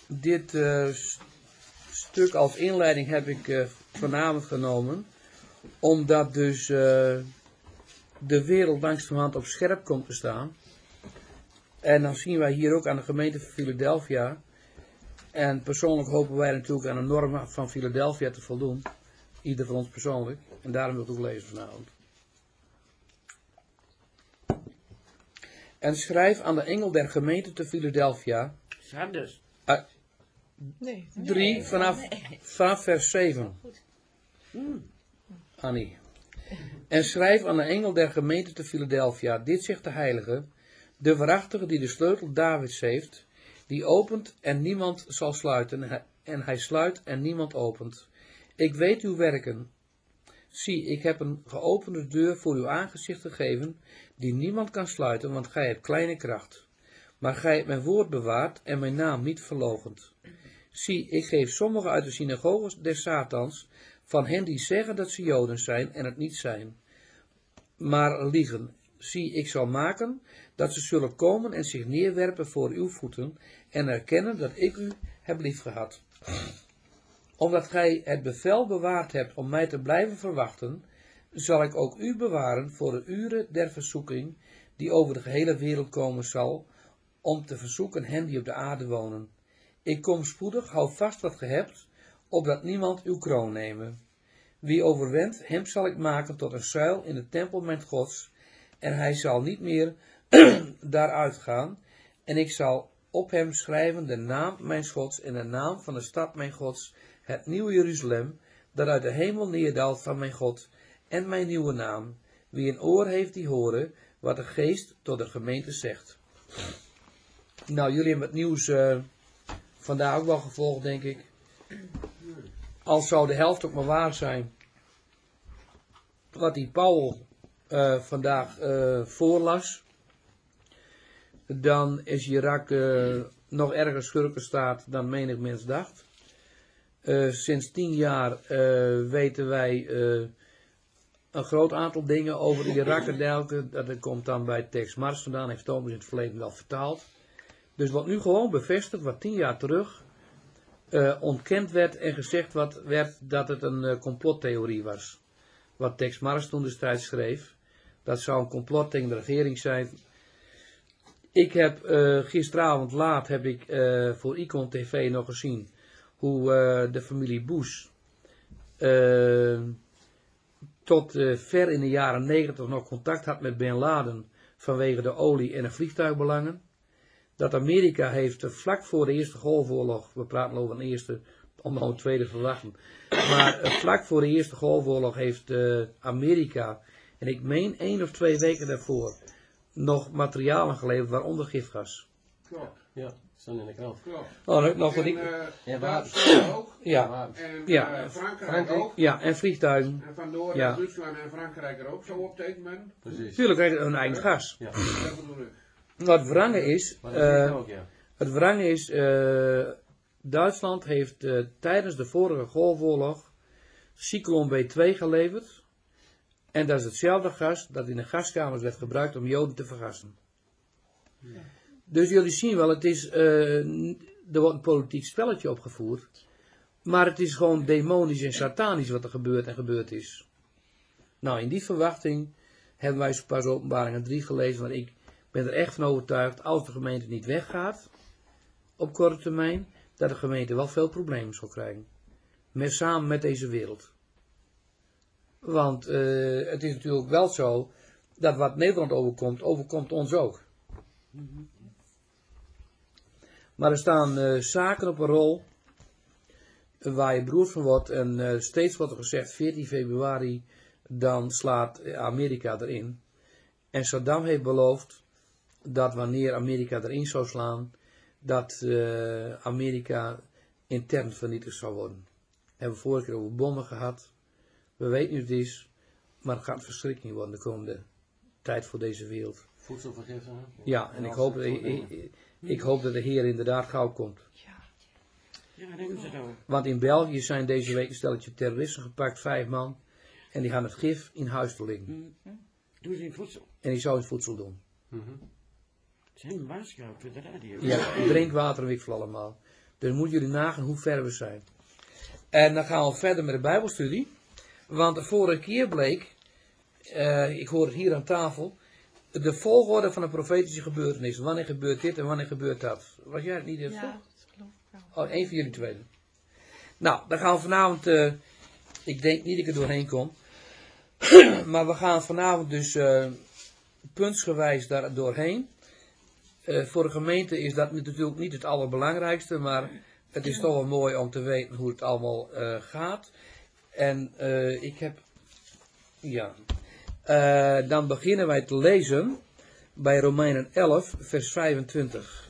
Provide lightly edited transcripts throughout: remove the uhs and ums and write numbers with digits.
dit stuk als inleiding heb ik vanavond genomen, omdat dus de wereld langzamerhand op scherp komt te staan. En dan zien wij hier ook aan de gemeente van Philadelphia. En persoonlijk hopen wij natuurlijk aan de normen van Philadelphia te voldoen. Ieder van ons persoonlijk. En daarom wil ik ook lezen vanavond. En schrijf aan de engel der gemeente te Philadelphia. Sardis. 3 vanaf vers 7. Annie. En schrijf aan de engel der gemeente te Philadelphia. Dit zegt de heilige. De waarachtige die de sleutel Davids heeft. Die opent en niemand zal sluiten. En hij sluit en niemand opent. Ik weet uw werken. Zie, ik heb een geopende deur voor uw aangezicht gegeven, die niemand kan sluiten, want gij hebt kleine kracht. Maar gij hebt mijn woord bewaard en mijn naam niet verloochend. Zie, ik geef sommigen uit de synagoges des Satans, van hen die zeggen dat ze Joden zijn en het niet zijn, maar liegen. Zie, ik zal maken dat ze zullen komen en zich neerwerpen voor uw voeten en erkennen dat ik u heb liefgehad. Omdat gij het bevel bewaard hebt om mij te blijven verwachten, zal ik ook u bewaren voor de uren der verzoeking, die over de gehele wereld komen zal, om te verzoeken hen die op de aarde wonen. Ik kom spoedig, hou vast wat ge hebt, opdat niemand uw kroon nemen. Wie overwint, hem zal ik maken tot een zuil in de tempel mijn Gods, en hij zal niet meer daaruit gaan, en ik zal op hem schrijven de naam mijn Gods en de naam van de stad mijn Gods, het nieuwe Jeruzalem, dat uit de hemel neerdaalt van mijn God, en mijn nieuwe naam. Wie een oor heeft, die horen wat de geest tot de gemeente zegt. Nou, jullie hebben het nieuws vandaag ook wel gevolgd, denk ik. Al zou de helft ook maar waar zijn, wat die Paul vandaag voorlas, dan is Irak nog erger schurkenstaat dan menig mens dacht. Sinds 10 jaar weten wij een groot aantal dingen over Irak en dergelijke. Dat komt dan bij Tex Mars vandaan, heeft Thomas in het verleden wel vertaald. Dus wat nu gewoon bevestigd, wat 10 jaar terug ontkend werd en gezegd werd dat het een complottheorie was. Wat Tex Mars toen destijds schreef, dat zou een complot tegen de regering zijn. Ik heb gisteravond laat voor Icon TV nog gezien hoe de familie Bush tot ver in de jaren 90 nog contact had met Bin Laden vanwege de olie- en de vliegtuigbelangen. Dat Amerika heeft vlak voor de Eerste Golfoorlog, we praten over een eerste, om nou een tweede te verwachten, maar vlak voor de Eerste Golfoorlog heeft Amerika, en ik meen 1 of 2 weken daarvoor, nog materialen geleverd, waaronder gifgas. Klopt. Ja, stond in de krant. Klopt. Oh, nog wat ik... Duitsland ook. Ja, En ja. Frankrijk ook. Ja, en vliegtuigen. En vandoor Ja. dat Duitsland en Frankrijk er ook zo op tekenen. Precies. Tuurlijk krijgen ze hun eigen gas. Ja. Dat bedoel ik. Wat het wrange is, Maar dat ook, ja. het wrange is, Duitsland heeft tijdens de vorige Golfoorlog Cyclone B2 geleverd. En dat is hetzelfde gas dat in de gaskamers werd gebruikt om Joden te vergassen. Ja. Dus jullie zien wel, het is, er wordt een politiek spelletje opgevoerd. Maar het is gewoon demonisch en satanisch wat er gebeurt en gebeurd is. Nou, in die verwachting hebben wij zo pas Openbaringen 3 gelezen. Maar ik ben er echt van overtuigd, als de gemeente niet weggaat, op korte termijn, dat de gemeente wel veel problemen zal krijgen. Samen met deze wereld. Want het is natuurlijk wel zo, dat wat Nederland overkomt ons ook. Maar er staan zaken op een rol waar je beroerd van wordt. En steeds wordt er gezegd, 14 februari, dan slaat Amerika erin. En Saddam heeft beloofd dat wanneer Amerika erin zou slaan, dat Amerika intern vernietigd zou worden. We hebben vorige keer over bommen gehad. We weten nu het is, maar het gaat een verschrikking worden de komende tijd voor deze wereld. Voedselvergiftiging? Ja, en ik hoop dat de Heer inderdaad gauw komt. Ja, denken ze zo. Want in België zijn deze week een stelletje terroristen gepakt, 5 man. En die gaan het gif in huis te liggen. Doe ze in voedsel. En die zou het voedsel doen. Het is helemaal waarschuwd voor de radio. Ja, drinkwater en weet ik veel allemaal. Dus moeten jullie nagaan hoe ver we zijn. En dan gaan we verder met de Bijbelstudie. Want de vorige keer bleek, ik hoor het hier aan tafel, de volgorde van de profetische gebeurtenissen. Wanneer gebeurt dit en wanneer gebeurt dat? Was jij het niet in het Ja, vroeg? dat geloof ik wel. Oh, één van jullie twee. Nou, dan gaan we vanavond, ik denk niet dat ik er doorheen kom. Maar we gaan vanavond dus puntsgewijs daar doorheen. Voor de gemeente is dat natuurlijk niet het allerbelangrijkste, maar het is toch wel mooi om te weten hoe het allemaal gaat. En ik heb, ja, dan beginnen wij te lezen bij Romeinen 11, vers 25.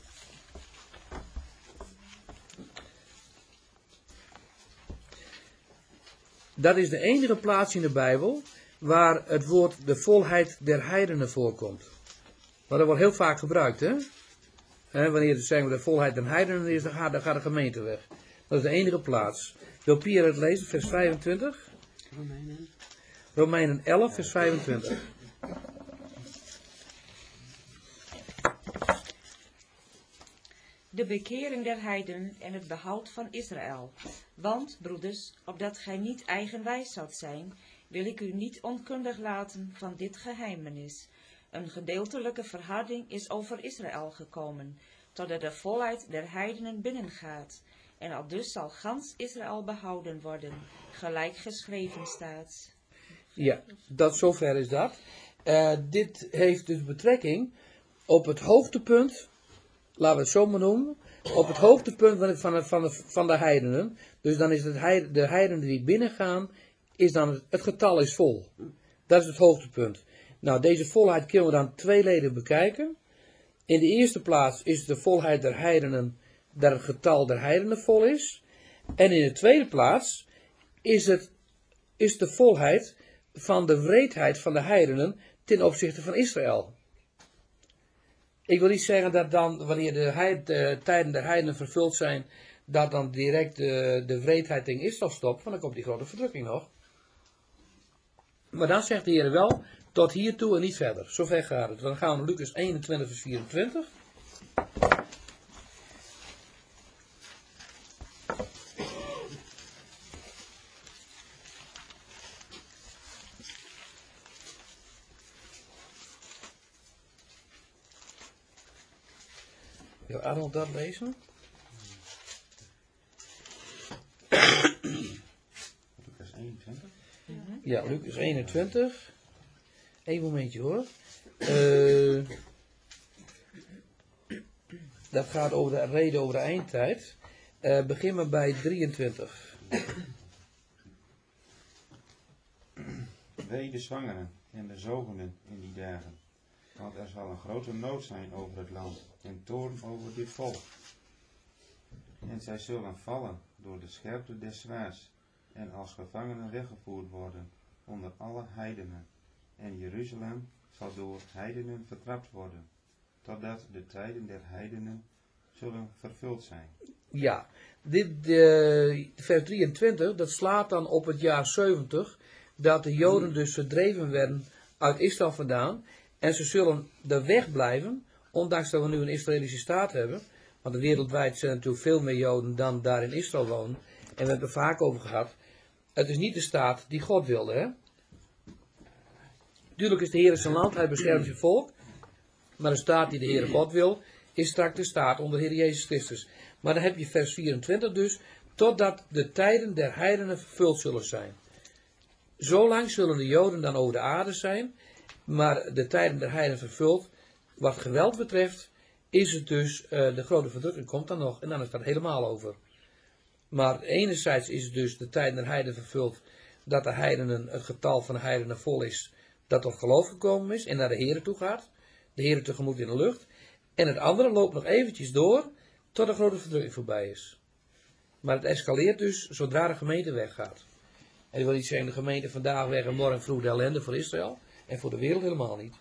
Dat is de enige plaats in de Bijbel waar het woord de volheid der heidenen voorkomt. Maar dat wordt heel vaak gebruikt, hè? Wanneer het zeggen we de volheid der heidenen is, dan gaat de gemeente weg. Dat is de enige plaats. Wil Pierre het lezen, vers 25? Romeinen. Romeinen 11, vers 25. De bekering der heidenen en het behoud van Israël. Want, broeders, opdat gij niet eigenwijs zoudt zijn, wil ik u niet onkundig laten van dit geheimenis. Een gedeeltelijke verharding is over Israël gekomen, totdat de volheid der heidenen binnengaat. En aldus zal gans Israël behouden worden, gelijk geschreven staat. Ja, dat zover is dat. Dit heeft dus betrekking op het hoogtepunt, laten we het zo maar noemen, op het hoogtepunt van de heidenen. Dus dan is het de heidenen die binnengaan, is dan het getal is vol. Dat is het hoogtepunt. Nou, deze volheid kunnen we dan tweeledig bekijken. In de eerste plaats is de volheid der heidenen, dat het getal der heidenen vol is. En in de tweede plaats is de volheid van de wreedheid van de heidenen ten opzichte van Israël. Ik wil niet zeggen dat dan, wanneer de tijden der heidenen vervuld zijn, dat dan direct de wreedheid tegen Israël stopt, want dan komt die grote verdrukking nog. Maar dan zegt de Heer wel, tot hiertoe en niet verder. Zover gaat het. Dan gaan we naar Lucas 21 vers 24. Wil Arnold dat lezen? Lucas 21. Ja, Lucas 21. Eén momentje hoor. Dat gaat over de reden over de eindtijd. Begin maar bij 23. Wee de zwangeren en de zogenen in die dagen, want er zal een grote nood zijn over het land en toorn over dit volk. En zij zullen vallen door de scherpte des zwaards en als gevangenen weggevoerd worden onder alle heidenen. En Jeruzalem zal door heidenen vertrapt worden, totdat de tijden der heidenen zullen vervuld zijn. Ja, vers 23, dat slaat dan op het jaar 70, dat de Joden dus verdreven werden uit Israël vandaan. En ze zullen er wegblijven, ondanks dat we nu een Israëlische staat hebben. Want wereldwijd zijn er natuurlijk veel meer Joden dan daar in Israël wonen. En we hebben het er vaak over gehad. Het is niet de staat die God wilde, hè. Tuurlijk is de Heer zijn land, hij beschermt zijn volk. Maar de staat die de Heere God wil, is straks de staat onder de Heer Jezus Christus. Maar dan heb je vers 24 dus, totdat de tijden der heidenen vervuld zullen zijn. Zolang zullen de Joden dan over de aarde zijn, maar de tijden der heidenen vervuld. Wat geweld betreft, is het dus, de grote verdrukking komt dan nog, en dan is dat helemaal over. Maar enerzijds is het dus de tijden der heidenen vervuld, dat de heidenen, het getal van de heidenen vol is, dat tot geloof gekomen is en naar de Heere toe gaat. De Heere tegemoet in de lucht. En het andere loopt nog eventjes door, tot de grote verdrukking voorbij is. Maar het escaleert dus, zodra de gemeente weggaat. En ik wil niet zeggen, de gemeente vandaag weg en morgen vroeg de ellende voor Israël. En voor de wereld helemaal niet.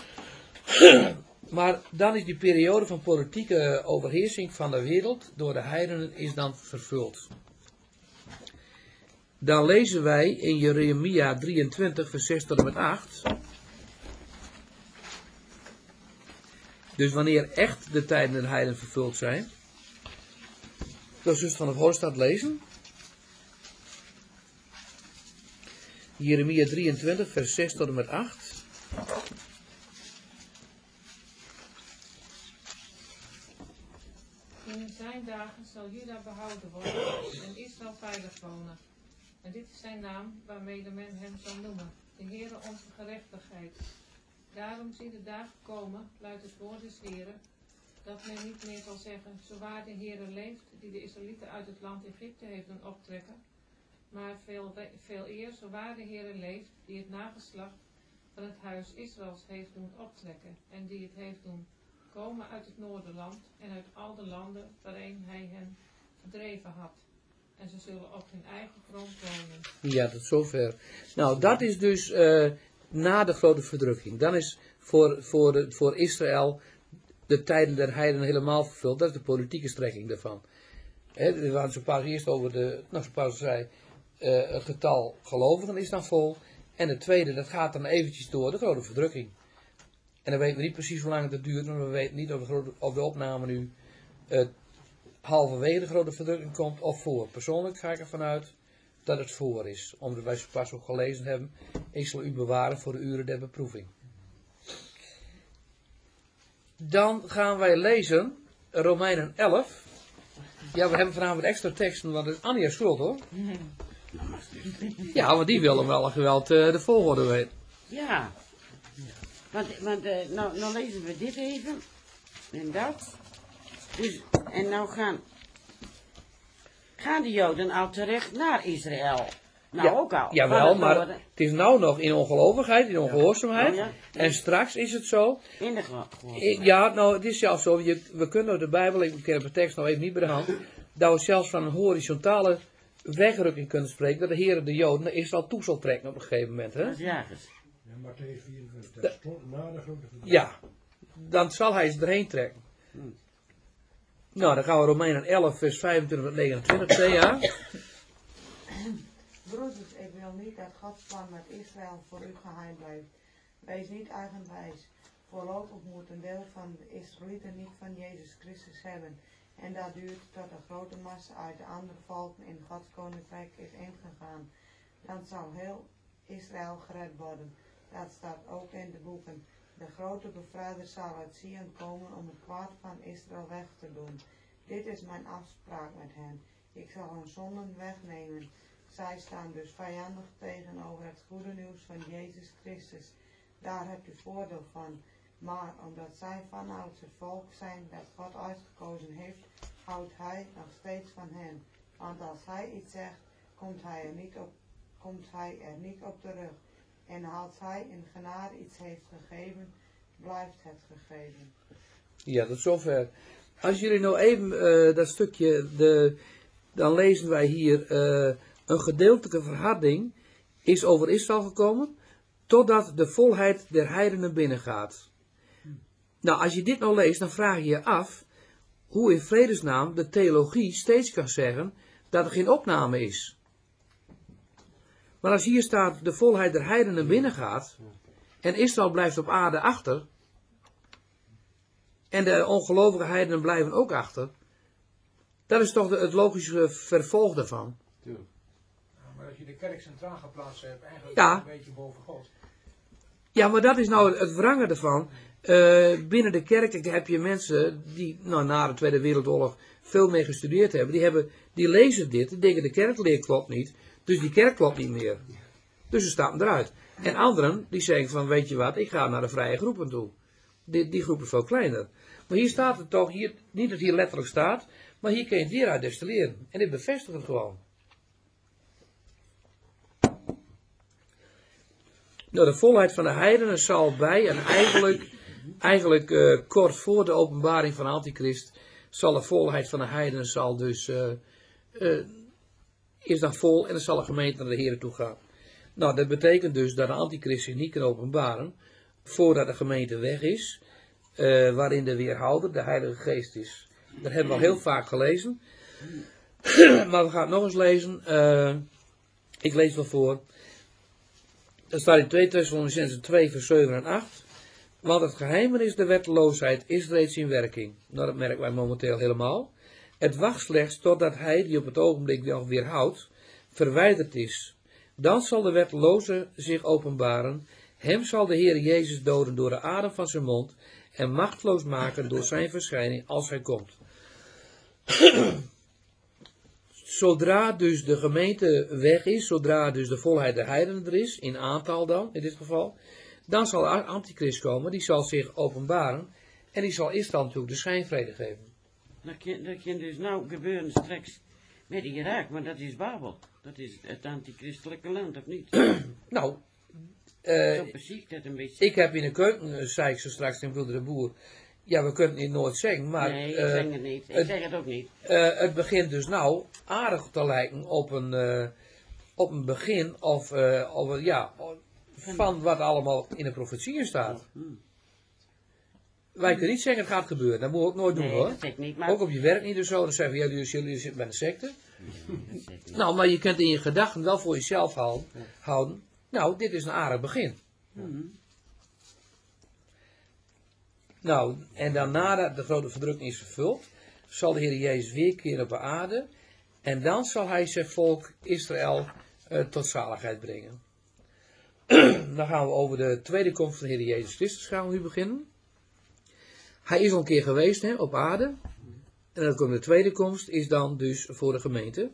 Maar dan is die periode van politieke overheersing van de wereld door de heidenen is dan vervuld. Dan lezen wij in Jeremia 23 vers 6 tot en met 8. Dus wanneer echt de tijden der heidenen vervuld zijn. door zuster van de Voorstad lezen. Jeremia 23, vers 6 tot en met 8. In zijn dagen zal Juda behouden worden en Israël veilig wonen. En dit is zijn naam waarmee men hem zal noemen, de Heere onze gerechtigheid. Daarom zien de dagen komen, luidt het woord des Heeren, dat men niet meer zal zeggen, zo waar de Heere leeft, die de Israëlieten uit het land Egypte heeft doen optrekken, maar veel eer, zo waar de Heere leeft, die het nageslacht van het huis Israëls heeft doen optrekken, en die het heeft doen komen uit het Noorderland en uit al de landen waarin hij hen verdreven had. En ze zullen op hun eigen grond wonen. Ja, tot zover. Nou, dat is dus na de grote verdrukking. Dan is voor Israël de tijden der heidenen helemaal vervuld. Dat is de politieke strekking daarvan. We waren zo pas eerst over het getal gelovigen is dan vol. En het tweede, dat gaat dan eventjes door de grote verdrukking. En dan weten we niet precies hoe lang het duurt, maar we weten niet of de opname nu halverwege de grote verdrukking komt of voor. Persoonlijk ga ik ervan uit dat het voor is, omdat wij zo pas ook gelezen hebben, ik zal u bewaren voor de uren der beproeving. Dan gaan wij lezen Romeinen 11. Ja, we hebben vanavond extra teksten, want dat is Anja schuld hoor. Ja, want die wil hem wel geweld de volgorde weten. Ja. Want nou lezen we dit even. En dat. Dus, en nou gaan de Joden al terecht naar Israël. Nou Ja, ook al. jawel, Van het maar noorden. het is nou nog in ongelovigheid, in ongehoorzaamheid. Oh ja. En straks is het zo. In de gewoon. Ja, nou, het is zelfs zo. We kunnen de Bijbel, ik heb de tekst nog even niet bij de hand, dat we zelfs van een horizontale wegrukking kunnen spreken, dat de Heer de Joden naar Israël toe zal trekken op een gegeven moment. Hè? Dat is jagers. Ja, Matthäus 24, dat stond na de grote verdrukking. Ja, dan zal hij ze erheen trekken. Nou, dan gaan we Romeinen 11, vers 25 tot 29, Thea. Broeders, ik wil niet dat Gods plan met Israël voor u geheim blijft. Wees niet eigenwijs. Voorlopig moet een deel van de Israëlieten niet van Jezus Christus hebben. En dat duurt tot een grote massa uit de andere volken in Gods koninkrijk is ingegaan. Dan zal heel Israël gered worden. Dat staat ook in de boeken. De grote bevrijder zal uit Sion komen om het kwaad van Israël weg te doen. Dit is mijn afspraak met hen. Ik zal hun zonden wegnemen. Zij staan dus vijandig tegenover het goede nieuws van Jezus Christus. Daar hebt u voordeel van. Maar omdat zij vanouds het volk zijn dat God uitgekozen heeft, houdt hij nog steeds van hen. Want als hij iets zegt, komt hij er niet op terug. En als hij in genade iets heeft gegeven, blijft het gegeven. Ja, tot zover. Als jullie nou even dat stukje, dan lezen wij hier een gedeeltelijke verharding is over Israël gekomen, totdat de volheid der heidenen binnengaat. Nou, als je dit nou leest, dan vraag je je af hoe in vredesnaam de theologie steeds kan zeggen dat er geen opname is. Maar als hier staat de volheid der heidenen binnengaat en Israël blijft op aarde achter en de ongelovige heidenen blijven ook achter, dat is toch het logische vervolg daarvan. Tuurlijk. Ja, maar als je de kerk centraal geplaatst hebt, eigenlijk Ja. een beetje boven God. Ja, maar dat is nou het wrange ervan. Binnen de kerk heb je mensen die na de Tweede Wereldoorlog veel meer gestudeerd hebben. Die lezen dit, die denken de kerkleer klopt niet, dus die kerk klopt niet meer. Dus ze stappen eruit. En anderen die zeggen van, weet je wat, ik ga naar de vrije groepen toe. Die groep is veel kleiner. Maar hier staat het toch, niet dat het hier letterlijk staat, maar hier kun je het weer uit destilleren. En dit bevestigt het gewoon. Nou, de volheid van de heidenen zal bij, en eigenlijk kort voor de openbaring van Antichrist, zal de volheid van de heidenen zal dus, is dan vol en dan zal de gemeente naar de Heer toe gaan. Nou, dat betekent dus dat de Antichrist zich niet kan openbaren voordat de gemeente weg is, waarin de weerhouder, de Heilige Geest is. Dat hebben we al heel vaak gelezen, maar we gaan het nog eens lezen. Ik lees wel voor. Dat staat in 2 Thessalonicenzen 2 vers 7 en 8. Want het geheimenis der wetteloosheid is reeds in werking. Nou, dat merken wij momenteel helemaal. Het wacht slechts totdat hij, die op het ogenblik nog weerhoudt, verwijderd is. Dan zal de wetteloze zich openbaren. Hem zal de Heer Jezus doden door de adem van zijn mond en machteloos maken door zijn verschijning als hij komt. Zodra dus de gemeente weg is, zodra dus de volheid der heidenen er is, in aantal dan, in dit geval, dan zal de antichrist komen, die zal zich openbaren en die zal Israël natuurlijk de schijnvrede geven. Dat kan dus nou gebeuren straks met Irak, maar dat is Babel. Dat is het antichristelijke land, of niet? Nou, Zo precies dat een beetje. ik heb in de keuken, zei ik zo straks tegen broeder de Boer, ja, we kunnen het nooit zeggen, maar Nee, ik zeg het niet. Ik zeg het ook niet. het begint dus nou aardig te lijken op een begin van wat allemaal in de profetieën staat. Wij kunnen niet zeggen het gaat gebeuren, dat moet je ook nooit doen Nee, hoor. dat zeg ik niet, maar... Ook op je werk niet of zo, dan zeggen we, ja, jullie zitten bij een secte. Dat zeg ik niet. Nou, maar je kunt in je gedachten wel voor jezelf houden. Nou, dit is een aardig begin. Nou, en dan nadat de grote verdrukking is vervuld, zal de Heer Jezus weerkeren op de aarde. En dan zal hij zijn volk Israël tot zaligheid brengen. Dan gaan we over de tweede komst van de Heer Jezus Christus gaan we nu beginnen. Hij is al een keer geweest op aarde. En dan komt de tweede komst, is dan dus voor de gemeente.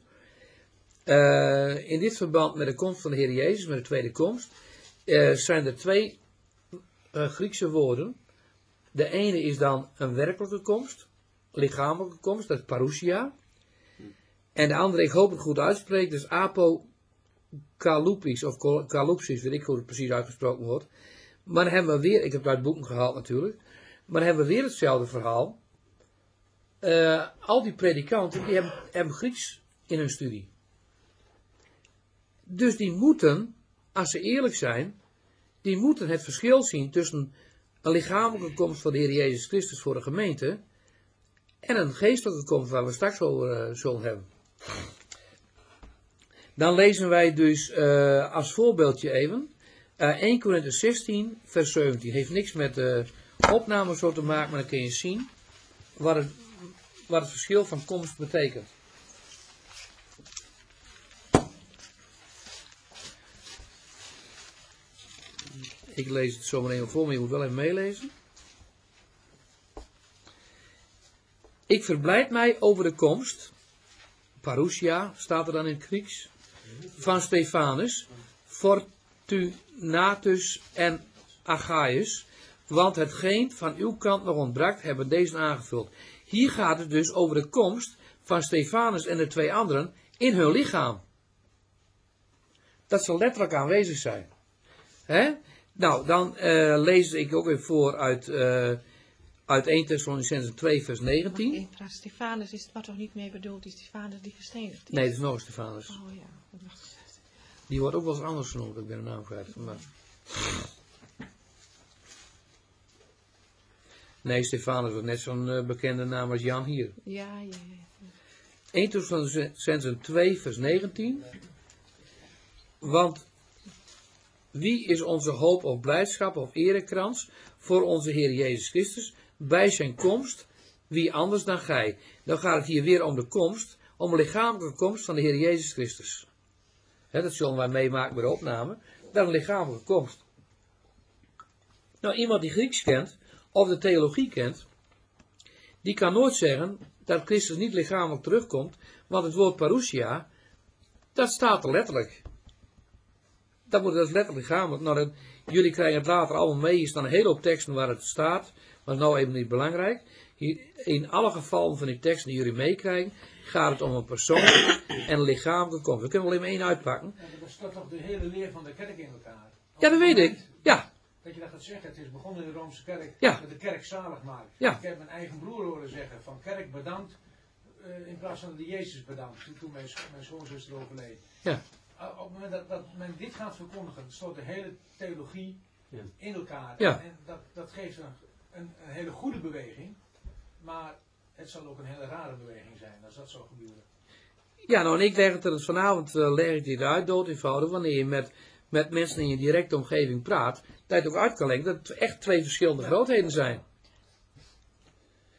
In dit verband met de komst van de Heer Jezus, met de tweede komst, zijn er twee Griekse woorden. De ene is dan een werkelijke komst, lichamelijke komst, dat is parousia. En de andere, ik hoop het goed uitspreek, dat is apokalupis of kalupsis, weet ik hoe het precies uitgesproken wordt. Maar dan hebben we weer, ik heb het uit boeken gehaald natuurlijk, maar dan hebben we weer hetzelfde verhaal. Al die predikanten, die hebben Grieks in hun studie. Dus die moeten, als ze eerlijk zijn, die moeten het verschil zien tussen een lichamelijke komst van de Heer Jezus Christus voor de gemeente en een geestelijke komst waar we straks over zullen hebben. Dan lezen wij dus als voorbeeldje even 1 Korinther 16 vers 17. Heeft niks met opname zo te maken, maar dan kun je zien wat het verschil van komst betekent. Ik lees het zo meteen voor, maar je moet wel even meelezen. Ik verblijd mij over de komst, parousia staat er dan in het Grieks, van Stefanus, Fortunatus en Achaius, want hetgeen van uw kant nog ontbrak, hebben deze aangevuld. Hier gaat het dus over de komst van Stefanus en de twee anderen in hun lichaam. Dat zal letterlijk aanwezig zijn. Hè? Nou, dan lees ik ook even voor uit 1 Thessalonicenzen 2 vers 19. Maar Stefanus is wat toch niet mee bedoeld, die Stefanus die gestenigd is? Nee, dat is nog een Stefanus. Oh ja, dat wacht. Die wordt ook wel eens anders genoemd, ik ben de naam kwijt. Maar... Nee, Stefanus wordt net zo'n bekende naam als Jan hier. Ja. 1 Thessalonicenzen 2 vers 19. Want wie is onze hoop of blijdschap of erekrans voor onze Heer Jezus Christus bij zijn komst? Wie anders dan gij? Dan gaat het hier weer om de komst, om de lichamelijke komst van de Heer Jezus Christus. Dat zullen wij meemaken bij de opname. Dat is een lichamelijke komst. Nou, iemand die Grieks kent, of de theologie kent, die kan nooit zeggen dat Christus niet lichamelijk terugkomt, want het woord parousia, dat staat er letterlijk. Dat is letterlijk lichamelijk. Nou, jullie krijgen het later allemaal mee. Hier staan een hele hoop teksten waar het staat, maar dat is nou even niet belangrijk. Hier, in alle gevallen van die teksten die jullie meekrijgen, gaat het om een persoonlijke en lichamelijke komst. We kunnen er alleen maar één uitpakken. Ja, dat staat toch de hele leer van de kerk in elkaar? Ja, dat weet ik. Ja. Dat je dat gaat zeggen, het is begonnen in de Roomse kerk, Ja. dat de kerk zalig maakt. Ja. Ik heb mijn eigen broer horen zeggen, van kerk bedankt, in plaats van de Jezus bedankt, toen mijn schoonzuster overleed. Ja. Op het moment dat men dit gaat verkondigen, stort de hele theologie in elkaar. Ja. En dat geeft een hele goede beweging, maar het zal ook een hele rare beweging zijn als dat zou gebeuren. Ja, nou en ik leg het er vanavond leg ik dit uit, dood eenvoudig, wanneer je met mensen in je directe omgeving praat, dat je het ook uit kan leggen dat het echt twee verschillende grootheden zijn.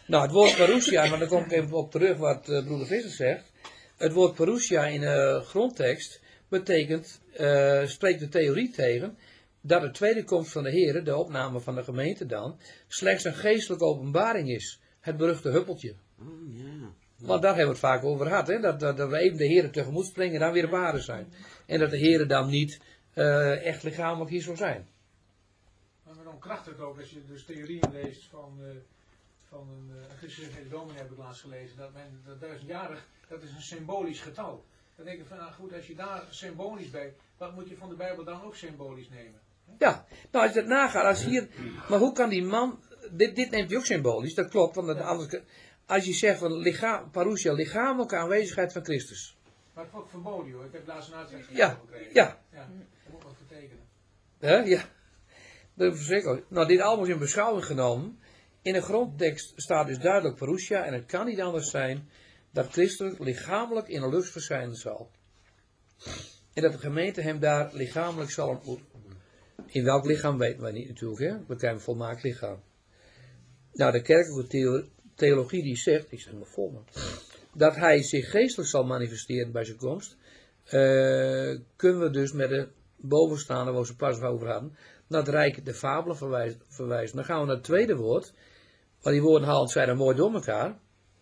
Nou, het woord parousia, maar daar kom ik even op terug wat broeder Visser zegt. Het woord parousia in de grondtekst betekent, spreekt de theorie tegen, dat de tweede komst van de Heer, de opname van de gemeente dan, slechts een geestelijke openbaring is. Het beruchte huppeltje. Oh, ja. Want daar hebben we het vaak over gehad, hè? Dat we even de Heer tegemoet springen en dan weer op aarde zijn. En dat de Heer dan niet echt lichamelijk hier zou zijn. Maar dan ontkracht ook als je dus theorieën leest van een gereformeerde dominee, heb ik laatst gelezen, dat 1000-jarig, dat is een symbolisch getal. Dan denk ik van, nou goed, als je daar symbolisch bij, wat moet je van de Bijbel dan ook symbolisch nemen? Ja, nou als je dat nagaat, als hier, maar hoe kan die man, dit neemt hij ook symbolisch, dat klopt, want anders, als je zegt van parousia, lichamelijke aanwezigheid van Christus. Maar het wordt ook verboden hoor, ik heb laatst een uitzending Ja, gekregen. ja. Ja, dat moet wat betekenen. Ja, dat is verschrikkelijk. Nou, dit allemaal is in beschouwing genomen. In de grondtekst staat dus duidelijk parousia en het kan niet anders zijn dat Christus lichamelijk in de lucht verschijnen zal. En dat de gemeente hem daar lichamelijk zal ontmoeten. In welk lichaam weten wij niet natuurlijk, hè? We krijgen een volmaakt lichaam. Nou, de kerkelijke theologie die zegt, ik zeg maar voor me, dat hij zich geestelijk zal manifesteren bij zijn komst, kunnen we dus met de bovenstaande, waar we ze pas over hadden, naar het rijk de fabelen verwijzen. Dan gaan we naar het tweede woord, want die woorden halen zij dan mooi door elkaar.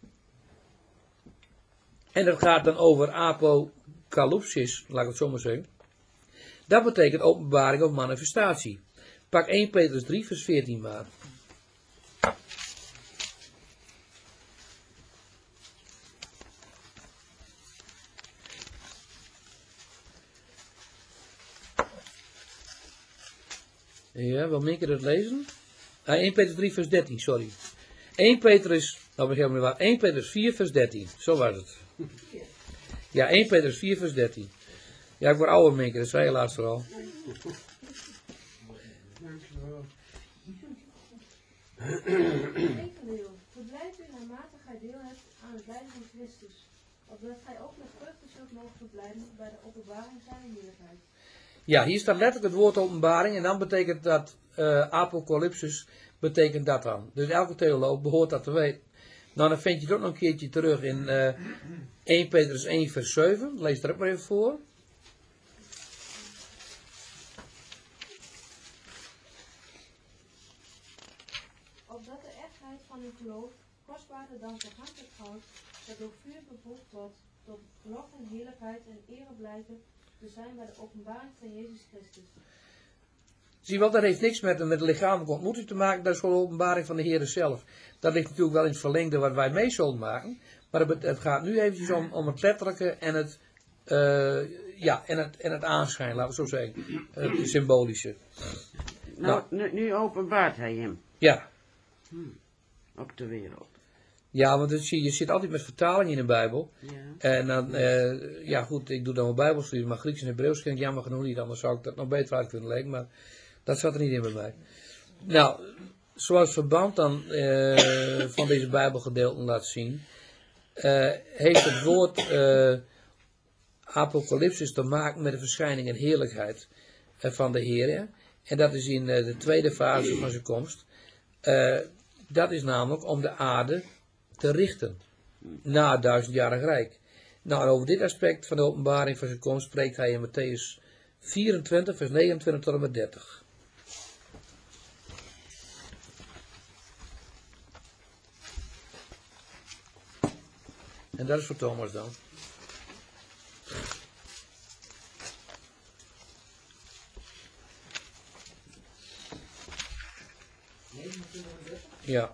En dat gaat dan over apocalypsis, laat ik het zo maar zeggen. Dat betekent openbaring of manifestatie. Pak 1 Petrus 3 vers 14 maar. Ja, wil meer keer het lezen? 1 Petrus 3 vers 13, sorry. 1 Petrus, nou begrijp ik niet waar, 1 Petrus 4 vers 13, zo was het. Ja, 1 Petrus 4 vers 13. Ja, ik word ouder, Minke, dat zei je laatst al. Integendeel, verblijft u naarmate gij deel hebt aan het lijden van Christus, opdat gij ook met vreugde zult mogen verblijden bij de openbaring zijner heerlijkheid. Ja, hier staat letterlijk het woord openbaring en dan betekent dat apocalypsis, betekent dat dan. Dus elke theoloog behoort dat te weten. Nou, dan vind je het ook nog een keertje terug in 1 Petrus 1 vers 7. Lees er ook maar even voor. Opdat de echtheid van uw geloof, kostbaarder dan vergankelijk goud, dat door vuur beproefd wordt, tot lof en heerlijkheid en ere blijken te zijn bij de openbaring van Jezus Christus. Zie je wel, dat heeft niks met de lichamelijke ontmoeting te maken, dat is gewoon de openbaring van de Heer zelf. Dat ligt natuurlijk wel in het verlengde wat wij mee zullen maken, maar het gaat nu eventjes om het letterlijke en het aanschijn, laten we zo zeggen, het symbolische. Nou, nu openbaart hij hem Ja. op de wereld. Ja, want je zit altijd met vertaling in de Bijbel. Ja. En dan, ja goed, ik doe dan wel Bijbelstudie, maar Grieks en Hebreeuws ken ik jammer genoeg niet, anders zou ik dat nog beter uit kunnen leggen, maar dat zat er niet in bij mij. Nou, zoals verband dan van deze Bijbelgedeelten laat zien, heeft het woord apocalypsis te maken met de verschijning en heerlijkheid van de Heer. En dat is in de tweede fase van zijn komst. Dat is namelijk om de aarde te richten na het 1000-jarig rijk. Nou, en over dit aspect van de openbaring van zijn komst spreekt hij in Mattheüs 24, vers 29 tot en met 30. En dat is voor Thomas dan. Ja.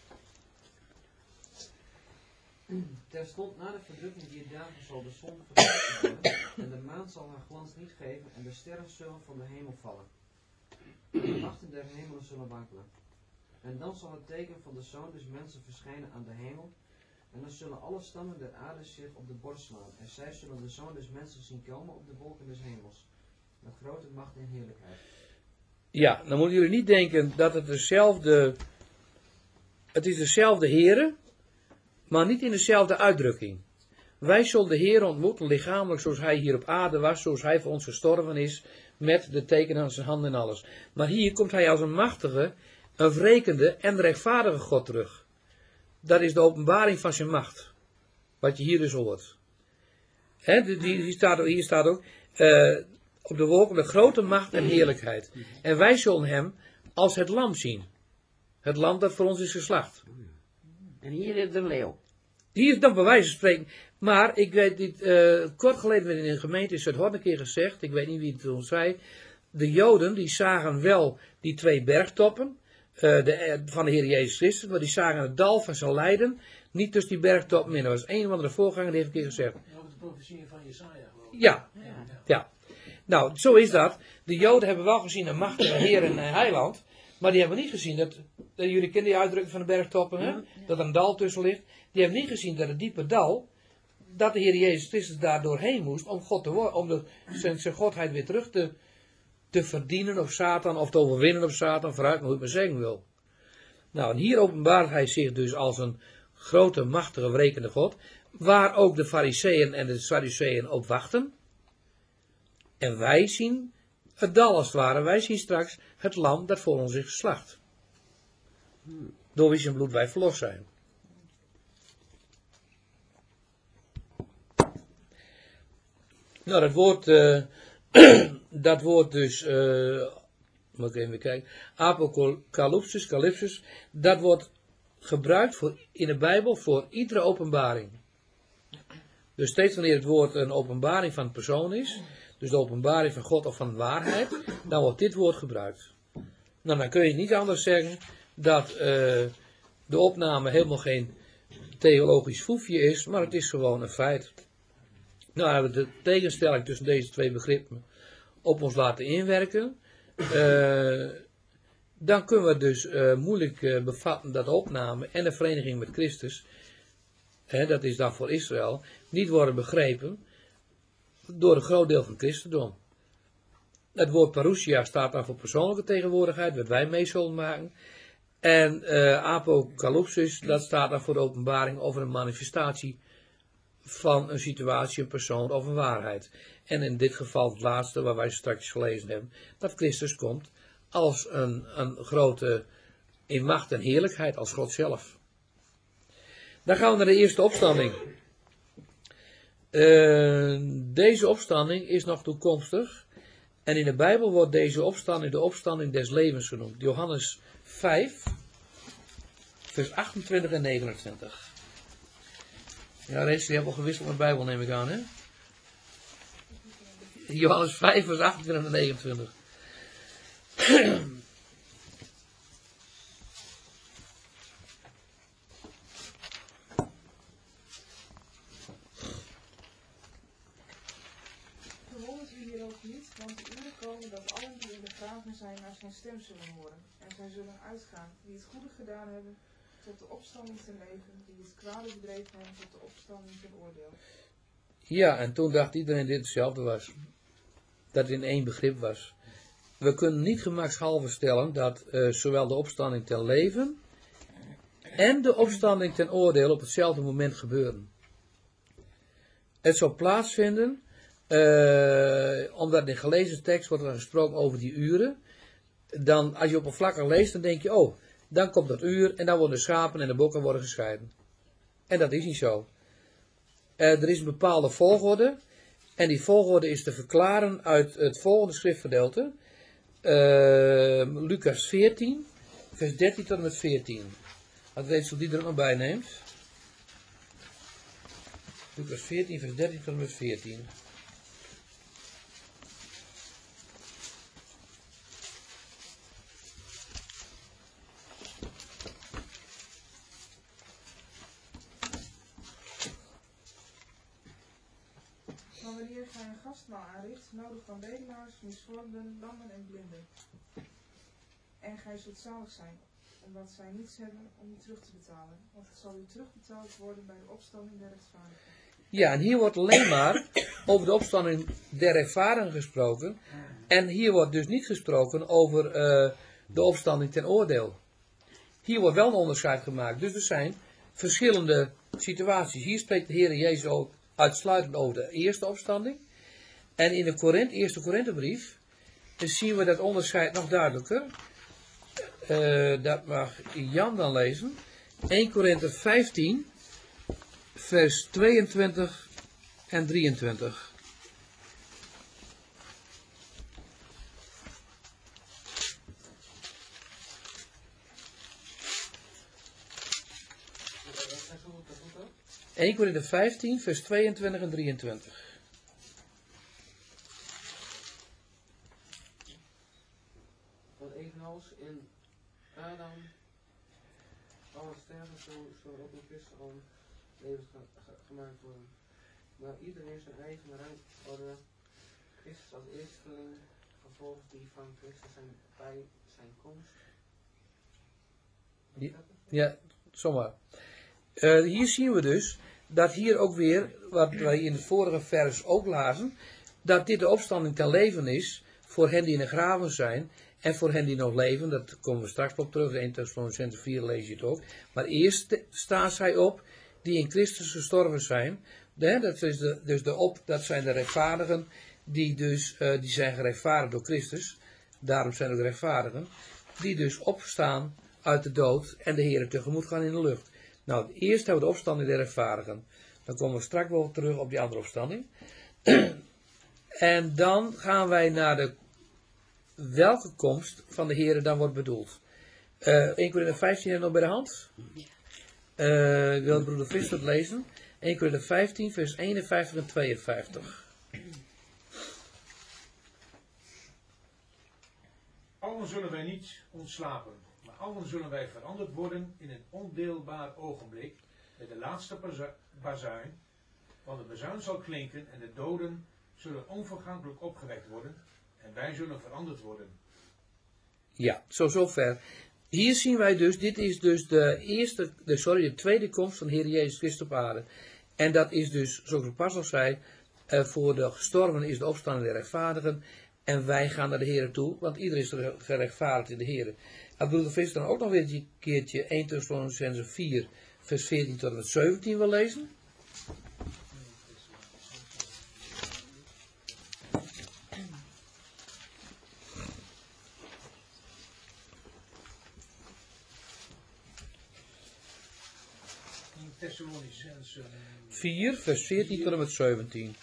Terstond na de verdrukking die dagen zal de zon verstoken worden, en de maan zal haar glans niet geven, en de sterren zullen van de hemel vallen. En de machten der hemelen zullen wankelen. En dan zal het teken van de Zoon des Mensen verschijnen aan de hemel, en dan zullen alle stammen der aarde zich op de borst slaan, en zij zullen de Zoon des Mensen zien komen op de wolken des hemels, met grote macht en heerlijkheid. Ja, dan moeten jullie niet denken dat het is dezelfde Heere, maar niet in dezelfde uitdrukking. Wij zullen de Heer ontmoeten lichamelijk zoals hij hier op aarde was, zoals hij voor ons gestorven is, met de tekenen aan zijn handen en alles. Maar hier komt hij als een machtige, een wrekende en rechtvaardige God terug. dat is de openbaring van zijn macht. Wat je hier dus hoort. Hè, hier staat ook, op de wolken met grote macht en heerlijkheid. En wij zullen hem als het lam zien. Het lam dat voor ons is geslacht. En hier is de leeuw. Hier is dan bij wijze van spreken. Maar ik weet niet, kort geleden werd in een gemeente in Zuid-Holland een keer gezegd, ik weet niet wie het toen zei, de Joden die zagen wel die 2 bergtoppen van de Heer Jezus Christus, maar die zagen het dal van zijn lijden niet tussen die bergtoppen in. Er was een van de voorganger die heeft een keer gezegd. Over de profetie van Jesaja, geloof ik. Ja. Nou, zo is dat. De Joden hebben wel gezien een machtige Heer en heiland, maar die hebben niet gezien dat jullie kennen die uitdrukking van de bergtoppen, hè? Dat er een dal tussen ligt. Die hebben niet gezien dat het diepe dal, dat de Heer Jezus Christus daar doorheen moest om God te worden, om zijn godheid weer terug te verdienen op Satan, of te overwinnen op Satan, vooruit, hoe je het maar zeggen wil. Nou, en hier openbaart hij zich dus als een grote, machtige, wrekende God, waar ook de Farizeeën en de Sadduceeën op wachten. En wij zien het dal als het ware, wij zien straks het lam dat voor ons is geslacht. Door wie zijn bloed wij verlost zijn. Nou, dat woord dus, moet ik even kijken, apocalypsis, dat wordt gebruikt in de Bijbel voor iedere openbaring. Dus steeds wanneer het woord een openbaring van een persoon is, dus de openbaring van God of van waarheid, dan wordt dit woord gebruikt. Nou, dan kun je niet anders zeggen dat de opname helemaal geen theologisch foefje is, maar het is gewoon een feit. Nou hebben we de tegenstelling tussen deze 2 begrippen op ons laten inwerken. Dan kunnen we dus moeilijk bevatten dat de opname en de vereniging met Christus, dat is dan voor Israël, niet worden begrepen door een groot deel van het christendom. Het woord parousia staat dan voor persoonlijke tegenwoordigheid, wat wij mee zullen maken. En apocalypsis, dat staat dan voor de openbaring over een manifestatie van een situatie, een persoon of een waarheid. En in dit geval het laatste, waar wij straks gelezen hebben, dat Christus komt als een grote, in macht en heerlijkheid, als God zelf. Dan gaan we naar de eerste opstanding. Deze opstanding is nog toekomstig. En in de Bijbel wordt deze opstanding de opstanding des levens genoemd. Johannes 5, vers 28 en 29. Ja, Rees, die hebben al gewisseld met de Bijbel, neem ik aan, hè? Johannes 5, vers 28 en 29. Verwondert u hier ook niet, want de uren komen dat allen die in de graven zijn naar zijn stem zullen horen. En zij zullen uitgaan, die het goede gedaan hebben, tot de opstanding ten leven, die het kwade bedreven hebben, tot de opstanding ten oordeel. Ja, en toen dacht iedereen dit hetzelfde was. Dat het in één begrip was. We kunnen niet gemakshalve stellen dat zowel de opstanding ten leven en de opstanding ten oordeel op hetzelfde moment gebeuren. Het zal plaatsvinden, omdat in gelezen tekst wordt er gesproken over die uren. Dan, als je oppervlakkig leest, dan denk je, oh, dan komt dat uur en dan worden de schapen en de bokken worden gescheiden. En dat is niet zo. Er is een bepaalde volgorde. En die volgorde is te verklaren uit het volgende schriftgedeelte. Lucas 14, vers 13 tot en met 14. Als Rachel die er ook nog bij neemt. Lucas 14, vers 13 tot en met 14. Maar wanneer gij een gastmaal aanricht, nodig dan bedelaars, misvormden, lammen en blinden. En gij zult zalig zijn, omdat zij niets hebben om u terug te betalen. Want het zal u terugbetaald worden bij de opstanding der rechtvaardigen. Ja, en hier wordt alleen maar over de opstanding der rechtvaardigen gesproken. En hier wordt dus niet gesproken over de opstanding ten oordeel. Hier wordt wel een onderscheid gemaakt. Dus er zijn verschillende situaties. Hier spreekt de Heer Jezus ook uitsluitend over de eerste opstanding. En in de eerste Korinthebrief zien we dat onderscheid nog duidelijker. Dat mag Jan dan lezen. 1 Korinther 15, vers 22 en 23. Wat 1 Korinther 15, vers 22 en 23. Want evenals in Adam alle sterven, zo ook in Christus al levens gemaakt worden. Maar iedereen zijn eigen rangorde. Christus als eersteling, vervolgens die van Christus zijn bij zijn komst. Ja, zomaar. Hier zien we dus dat hier ook weer, wat wij in het vorige vers ook lazen, dat dit de opstanding ten leven is voor hen die in de graven zijn en voor hen die nog leven. Dat komen we straks op terug, 1 Thessalonicenzen 4 lees je het ook. Maar eerst staan zij op die in Christus gestorven zijn. Dat is dat zijn de rechtvaardigen die zijn gerechtvaardigd door Christus. Daarom zijn ook de rechtvaardigen. Die dus opstaan uit de dood en de Heer tegemoet gaan in de lucht. Nou, eerst hebben we de opstanding der rechtvaardigen. Dan komen we straks wel terug op die andere opstanding. En dan gaan wij naar de welke komst van de Heer dan wordt bedoeld. 1 Korinther 15 nog bij de hand. Ik wil broeder Frits dat lezen. 1 Korinther 15 vers 51 en 52. Allen zullen wij niet ontslapen, maar allen zullen wij veranderd worden in een ondeelbaar ogenblik met de laatste bazuin. Want de bazuin zal klinken en de doden zullen onvergankelijk opgewekt worden en wij zullen veranderd worden. Ja, zover. Hier zien wij dus, dit is dus de tweede komst van de Heer Jezus Christus op aarde. En dat is dus, zoals ik pas al zei, voor de gestorvenen is de opstanding der rechtvaardigen. En wij gaan naar de Heer toe, want iedereen is gerechtvaardigd in de Heer. En broeder Vis dan ook nog weer een keertje 1 Thessalonicenzen 4, vers 14 tot en met 17 wil lezen. Thessalonicenzen 4, vers 14 tot en met 17.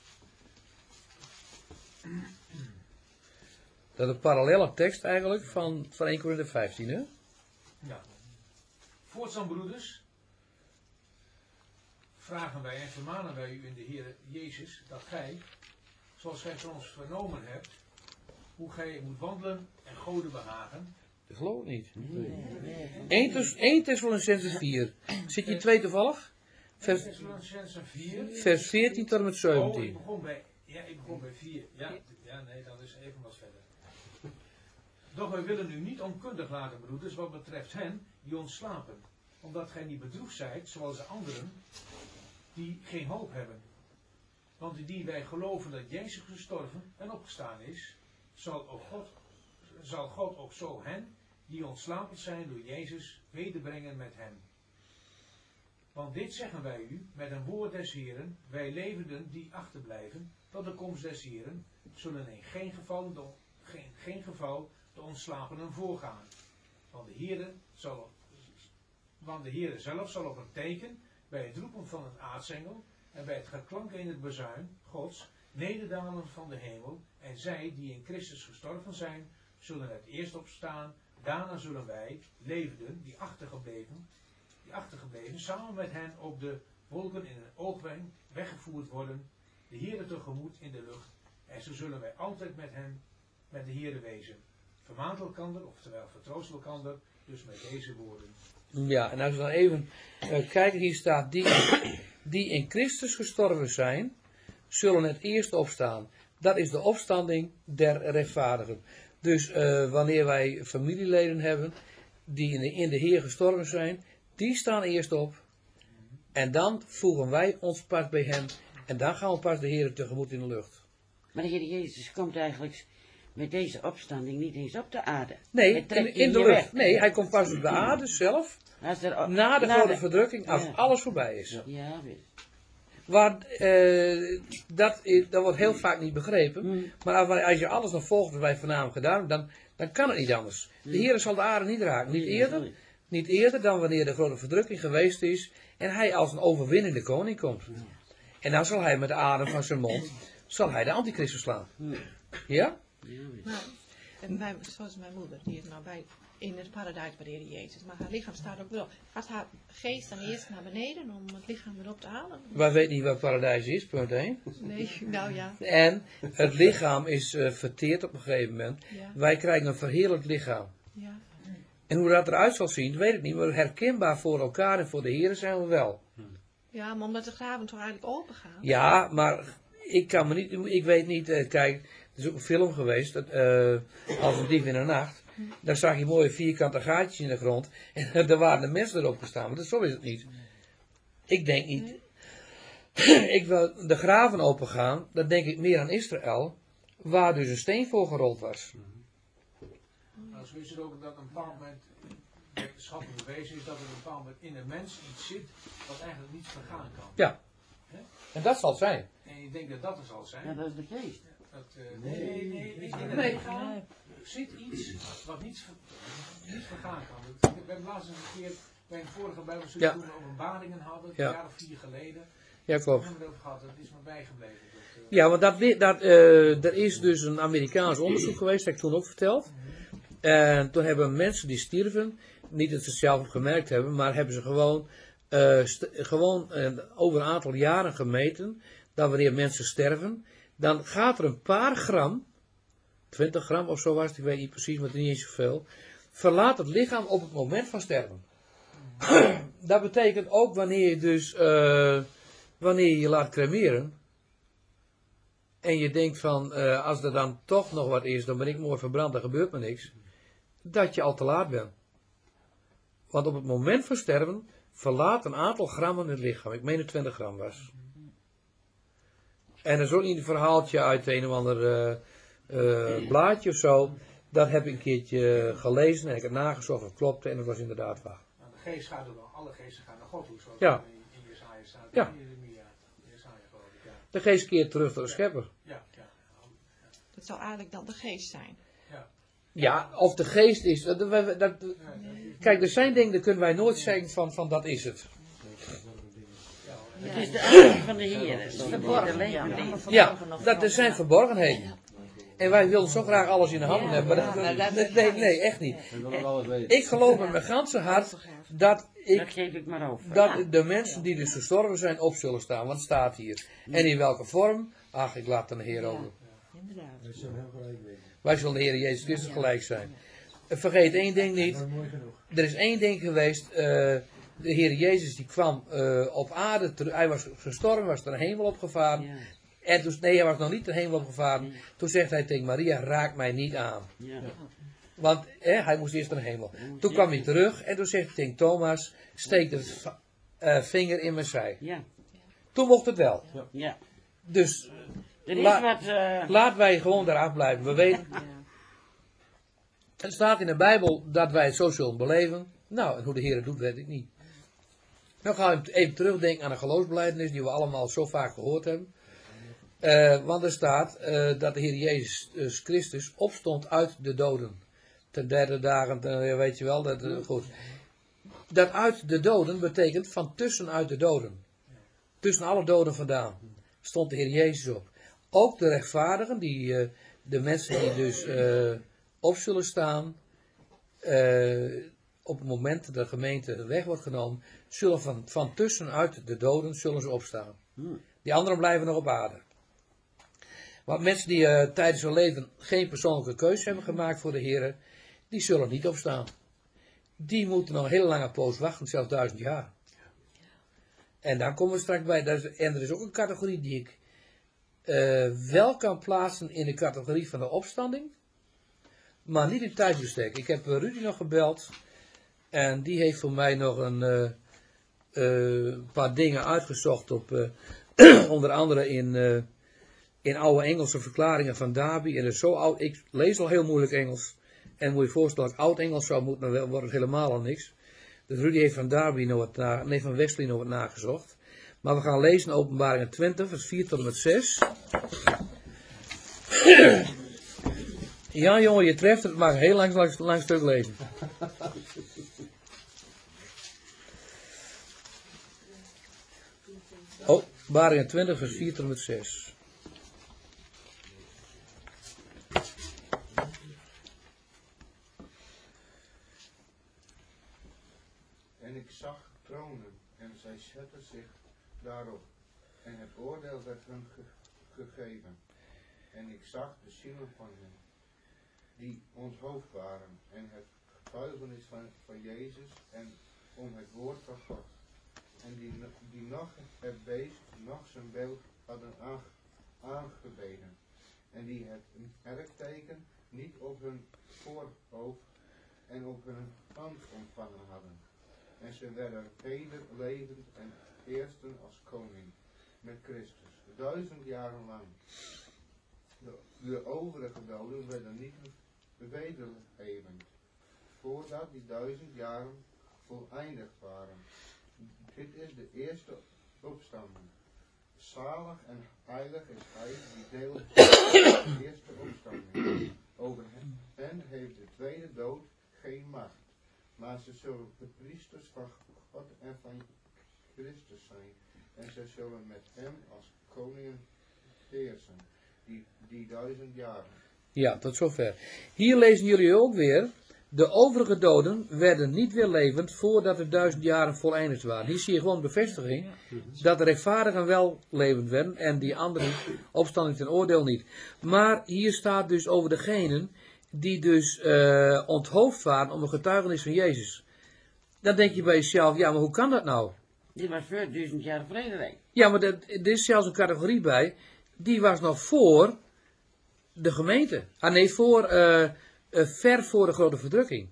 Dat is een parallelle tekst eigenlijk van 1 Korinther 15, hè? Ja. Voorts dan, broeders, vragen wij en vermanen wij u in de Heer Jezus dat gij, zoals gij van ons vernomen hebt, hoe gij moet wandelen en Gode behagen. Ik geloof het niet. 1 Thessalonicenzen 4. Zit je in 2 toevallig? Thessalonicenzen 4. Vers 14 tot en met 17. Oh, ik begon bij 4. Ja, nee, dat is even wat verder. Doch wij willen u niet onkundig laten, broeders, wat betreft hen die ontslapen, omdat gij niet bedroefd zijt, zoals de anderen, die geen hoop hebben. Want die wij geloven dat Jezus gestorven en opgestaan is, zal God ook zo hen, die ontslapen zijn door Jezus, wederbrengen met hem. Want dit zeggen wij u, met een woord des Heren, wij levenden die achterblijven, tot de komst des Heren, zullen in geen geval de ontslapenen voorgaan. Want de Heere zelf zal op een teken, bij het roepen van een aartsengel, en bij het geklank in het bezuin, Gods, nederdalen van de hemel, en zij die in Christus gestorven zijn, zullen het eerst opstaan, daarna zullen wij, levenden, die achtergebleven, samen met hen op de wolken in een oogwenk weggevoerd worden, de Heere tegemoet in de lucht, en zo zullen wij altijd met hen, met de Heere wezen. Vermaant elkander, oftewel vertroost elkander, dus met deze woorden. Ja, en als we dan even kijken, hier staat, die in Christus gestorven zijn, zullen het eerst opstaan. Dat is de opstanding der rechtvaardigen. Dus wanneer wij familieleden hebben, die in de Heer gestorven zijn, die staan eerst op. En dan voegen wij ons pas bij hen. En dan gaan we pas de Heer tegemoet in de lucht. Maar de Heer Jezus komt eigenlijk met deze opstanding niet eens op de aarde. Nee, Hij trekt in de je lucht. weg. Nee, hij komt pas op de aarde zelf, na de grote verdrukking, als alles voorbij is. Ja, Waar, dat wordt heel vaak niet begrepen. Maar als je alles nog volgt wat wij vanavond gedaan hebben, dan kan het niet anders. De Heer zal de aarde niet raken. Niet eerder, Niet eerder dan wanneer de grote verdrukking geweest is en hij als een overwinnende koning komt. En dan zal hij met de adem van zijn mond, zal hij de antichrist verslaan. Ja? Maar, zoals mijn moeder, die is nou in het paradijs bij de Heer Jezus. Maar haar lichaam staat ook wel. Gaat haar geest dan eerst naar beneden om het lichaam weer op te halen? Wij weten niet wat paradijs is, punt 1. Nee, nou ja. En het lichaam is verteerd op een gegeven moment. Ja. Wij krijgen een verheerlijkt lichaam. Ja. En hoe dat eruit zal zien, weet ik niet. Maar herkenbaar voor elkaar en voor de Heer zijn we wel. Ja, maar omdat de graven toch eigenlijk open gaan. Ja, maar ik weet niet, kijk, er is ook een film geweest, als een dief in de nacht. Daar zag je mooie vierkante gaatjes in de grond en er waren de mensen erop gestaan, maar zo is het niet. Ik denk niet. Ik wil de graven open gaan, dan denk ik meer aan Israël, waar dus een steen voor gerold was. Nou, zo is het ook dat een bepaald moment wetenschappelijk bewezen is dat er een bepaald moment in een mens iets zit wat eigenlijk niet vergaan kan. Ja. En dat zal het zijn. En ik denk dat dat er zal zijn. Ja, dat is de geest. Nee, in het lichaam zit iets wat niet vergaan kan. We hebben laatst eens een keer bij een vorige bijbelstudie toen we openbaringen hadden, een jaar of 4 geleden. Ja, klopt. We hebben het over gehad, dat is maar bijgebleven. Ja, want er is dus een Amerikaans onderzoek geweest, dat heb ik toen ook verteld. En toen hebben mensen die stierven, niet dat ze het zelf gemerkt hebben, maar hebben ze gewoon over een aantal jaren gemeten, dat wanneer mensen sterven, dan gaat er een paar gram, 20 gram of zo was het, ik weet niet precies, maar niet eens zoveel, verlaat het lichaam op het moment van sterven. Dat betekent ook wanneer je dus, wanneer je laat cremeren, en je denkt van, als er dan toch nog wat is, dan ben ik mooi verbrand, dan gebeurt me niks, dat je al te laat bent. Want op het moment van sterven verlaat een aantal grammen het lichaam. Ik meen het 20 gram was. En er is ook niet een verhaaltje uit een of ander blaadje of zo. Dat heb ik een keertje gelezen en ik heb nagezocht of het klopte en het was inderdaad waar. Nou, de geest gaat er wel, alle geesten gaan naar God toe, zoals Ja. in Jesaja staat. Ja. De geest keert terug door de schepper. Ja. Dat zou eigenlijk dan de geest zijn. Ja, of de geest is. Kijk, er zijn dingen, daar kunnen wij nooit zeggen van dat is het. Het is de aandacht van de Heer. Het is verborgen. Ja, er zijn verborgenheden. En wij willen zo graag alles in de handen hebben. Maar nee, echt niet. Ik geloof met mijn ganse hart dat de mensen die dus gestorven zijn op zullen staan. Want het staat hier. En in welke vorm? Ach, ik laat aan de Heer over. Wij zullen de Heer Jezus Christus gelijk zijn. Vergeet één ding niet. Er is één ding geweest. De Heer Jezus die kwam op aarde. Hij was gestorven, was naar de hemel opgevaren. Ja. En toen, nee, hij was nog niet naar de hemel opgevaren. Toen zegt hij tegen Maria, raak mij niet aan. Ja. Want hij moest eerst naar de hemel. Toen kwam hij terug en toen zegt hij tegen Thomas, steek de vinger in mijn zij. Ja. Toen mocht het wel. Ja. Dus laten wij gewoon daar afblijven. We weten, het staat in de Bijbel dat wij het zo zullen beleven. Nou, en hoe de Heer het doet, weet ik niet. Dan gaan we even terugdenken aan een geloofsbelijdenis die we allemaal zo vaak gehoord hebben. Want er staat dat de Heer Jezus Christus opstond uit de doden. Ten derde dagen, weet je wel, goed. Dat uit de doden betekent van tussenuit de doden. Tussen alle doden vandaan stond de Heer Jezus op. Ook de rechtvaardigen, de mensen die dus op zullen staan, op het moment dat de gemeente weg wordt genomen, zullen van tussenuit de doden zullen ze opstaan. Die anderen blijven nog op aarde. Want mensen die tijdens hun leven geen persoonlijke keuze hebben gemaakt voor de Heer, die zullen niet opstaan. Die moeten nog een hele lange poos wachten, zelfs 1000 jaar. En dan komen we straks bij, en er is ook een categorie die ik wel kan plaatsen in de categorie van de opstanding, maar niet in tijdsbestek. Ik heb Rudy nog gebeld en die heeft voor mij nog een paar dingen uitgezocht op, onder andere in oude Engelse verklaringen van Darby. En dat is zo oud, ik lees al heel moeilijk Engels. En moet je voorstellen, als ik oud Engels zou moeten, dan wordt het helemaal al niks. Dus Rudy heeft van Darby nog wat van Wesley nog wat nagezocht. Maar we gaan lezen Openbaringen 20, vers 4 tot en met 6. Ja jongen, je treft het, maar een heel lang stuk lezen. Openbaring 20 vers 4 tot en met 6. En ik zag tronen en zij zetten zich daarop. En het oordeel werd hun gegeven. En ik zag de zielen van hen, die onthoofd waren. En het getuigenis van Jezus en om het woord van God. En die nog het beest, nog zijn beeld hadden aangebeden. En die het merkteken niet op hun voorhoofd en op hun hand ontvangen hadden. En ze werden veder levend en eersten als koning met Christus, 1000 jaren lang. De overige doden werden niet wederlevend, voordat die 1000 jaren voleindigd waren. Dit is de eerste opstanding. Zalig en heilig is hij die deelt de eerste opstanding. Over hen heeft de tweede dood geen macht. Maar ze zullen de priesters van God en van Christus zijn. En zij zullen met hem als koningen heersen. Die 1000 jaren. Ja, tot zover. Hier lezen jullie ook weer. De overige doden werden niet weer levend voordat de 1000 jaren voleindigd waren. Hier zie je gewoon bevestiging dat de rechtvaardigen wel levend werden en die anderen opstanding ten oordeel niet. Maar hier staat dus over degenen die dus onthoofd waren om een getuigenis van Jezus. Dan denk je bij jezelf, ja, maar hoe kan dat nou? Die was voor 1000 jaar vrederijk. Ja, maar er is zelfs een categorie bij, die was nog voor de gemeente. Ah nee, ver voor de grote verdrukking.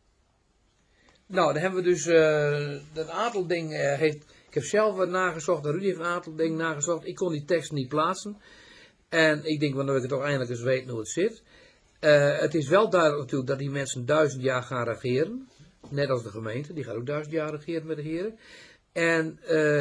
Nou, dan hebben we dus een aantal dingen ik heb zelf wat nagezocht, Rudy heeft een aantal dingen nagezocht. Ik kon die tekst niet plaatsen. En ik denk, wanneer ik het toch eindelijk eens weet hoe het zit. Het is wel duidelijk natuurlijk dat die mensen 1000 jaar gaan regeren. Net als de gemeente, die gaat ook 1000 jaar regeren met de Heren. En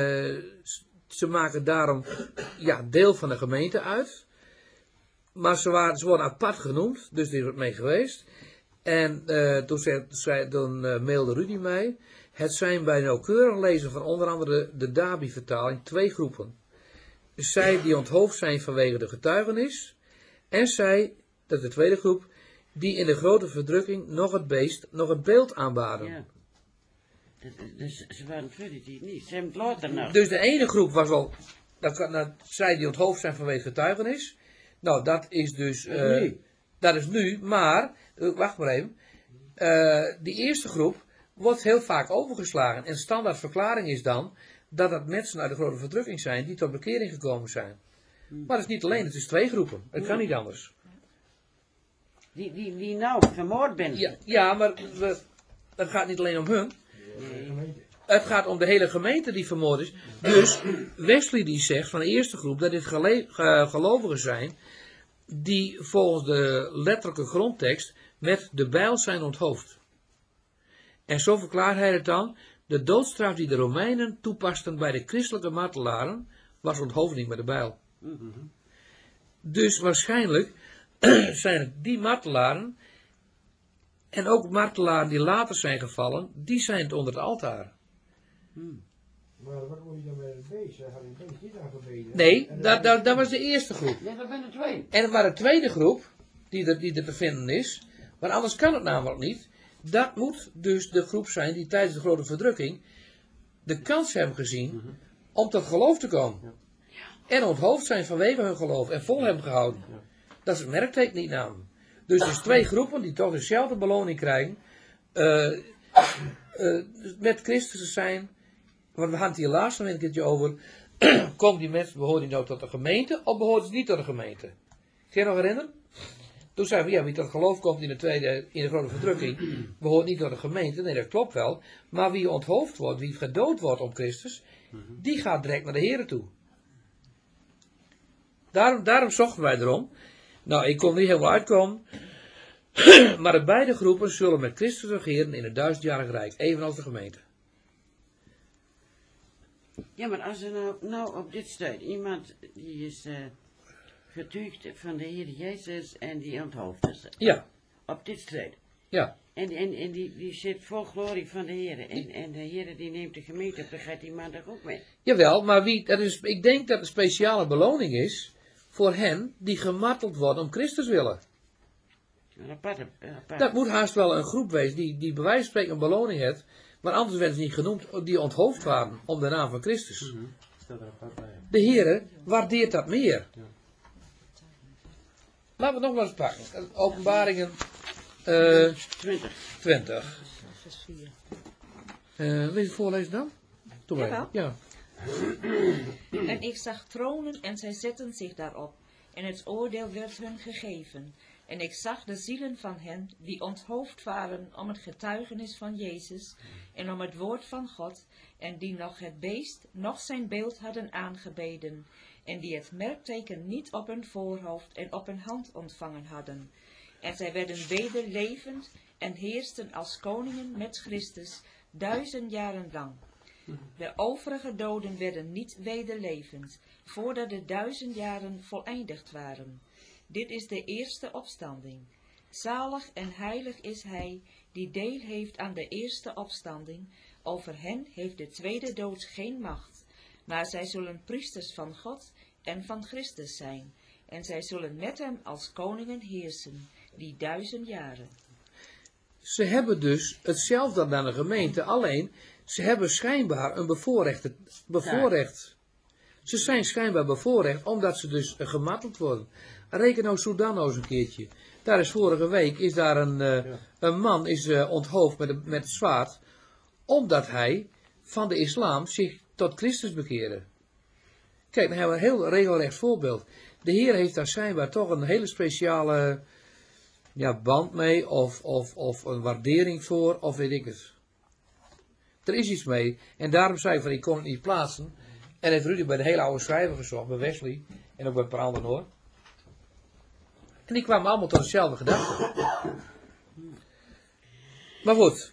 ze maken daarom deel van de gemeente uit. Maar ze worden apart genoemd, dus die is wat mee geweest. En toen mailde Rudy mij. Het zijn bij nauwkeurig lezen van onder andere de Dabi-vertaling 2 groepen. Zij die onthoofd zijn vanwege de getuigenis. En zij, dat is de tweede groep, die in de grote verdrukking nog het beest, nog het beeld aanbaden. Ja. Dus ze waren voor die niet. Ze hebben het later nog. Dus de ene groep was al, zij die onthoofd zijn vanwege getuigenis. Nou, dat is dus, dat is nu, maar, wacht maar even. Die eerste groep wordt heel vaak overgeslagen. En standaard verklaring is dan dat het mensen uit de grote verdrukking zijn die tot bekering gekomen zijn. Maar het is niet alleen, het is 2 groepen. Het kan niet anders. Die nou vermoord bent. Ja, maar het gaat niet alleen om hun. Het gaat om de hele gemeente die vermoord is. Dus Wesley die zegt van de eerste groep dat dit gelovigen zijn die volgens de letterlijke grondtekst met de bijl zijn onthoofd. En zo verklaart hij het dan. De doodstraf die de Romeinen toepasten bij de christelijke martelaren was onthoofding met de bijl. Dus waarschijnlijk zijn het die martelaren en ook martelaren die later zijn gevallen, die zijn het onder het altaar. Maar wat moet je dan met het beest? Had het beest niet aangebeden? Nee, dat was de eerste groep. Nee, dat zijn er 2. En er was de tweede groep, die er te vinden is, maar anders kan het namelijk niet. Dat moet dus de groep zijn die tijdens de grote verdrukking de kans hebben gezien om tot geloof te komen. En onthoofd zijn vanwege hun geloof en vol hebben gehouden. Dat is het merkteken niet namen. Dus er zijn 2 groepen die toch dezelfde beloning krijgen. Met Christus zijn. Want we hadden het hier laatst nog een keertje over. Komen die mensen, behoren die nou tot de gemeente of behoren ze niet tot de gemeente? Kun je nog herinneren? Toen zeiden we, wie tot geloof komt in de grote verdrukking, behoort niet tot de gemeente. Nee, dat klopt wel. Maar wie onthoofd wordt, wie gedood wordt om Christus, die gaat direct naar de Here toe. Daarom zochten wij erom. Nou, ik kon niet helemaal uitkomen. Maar de beide groepen zullen met Christus regeren in het 1000-jarig rijk, evenals de gemeente. Ja, maar als er nou op dit staat iemand die is getuigd van de Heer Jezus en die onthoofd is. Ja. Op dit staat. Ja. En die zit vol glorie van de Heer. En de Heer die neemt de gemeente op, dan gaat die maandag ook mee. Jawel, maar ik denk dat een speciale beloning is voor hen die gemarteld worden om Christus willen. Apart. Dat moet haast wel een groep wezen die bij wijze van spreken een beloning heeft, maar anders werden ze niet genoemd, die onthoofd waren om de naam van Christus. De Heer waardeert dat meer. Laten we het nog maar eens pakken. Openbaringen 20. Wil je het voorlezen dan? Doe maar. Jawel. Ja. En ik zag tronen en zij zetten zich daarop, en het oordeel werd hun gegeven. En ik zag de zielen van hen die onthoofd waren om het getuigenis van Jezus en om het woord van God, en die nog het beest, nog zijn beeld hadden aangebeden, en die het merkteken niet op hun voorhoofd en op hun hand ontvangen hadden. En zij werden weder levend en heersten als koningen met Christus 1000 jaren lang. De overige doden werden niet wederlevend, voordat de 1000 jaren voleindigd waren. Dit is de eerste opstanding. Zalig en heilig is hij die deel heeft aan de eerste opstanding. Over hen heeft de tweede dood geen macht. Maar zij zullen priesters van God en van Christus zijn. En zij zullen met hem als koningen heersen, die 1000 jaren. Ze hebben dus hetzelfde aan de gemeente, alleen ze hebben schijnbaar een bevoorrecht. Ze zijn schijnbaar bevoorrecht, omdat ze dus gemarteld worden. Reken nou Sudan nou eens een keertje. Daar is vorige week is daar een man is onthoofd met het zwaard, omdat hij van de islam zich tot Christus bekeerde. Kijk, dan hebben we een heel regelrecht voorbeeld. De Heer heeft daar schijnbaar toch een hele speciale band mee, of een waardering voor, of weet ik het. Er is iets mee. En daarom zei ik van, ik kon het niet plaatsen. En heeft Rudy bij de hele oude schrijver gezocht, bij Wesley, en ook bij een paar anderen hoor. En die kwamen allemaal tot dezelfde gedachte. Maar goed.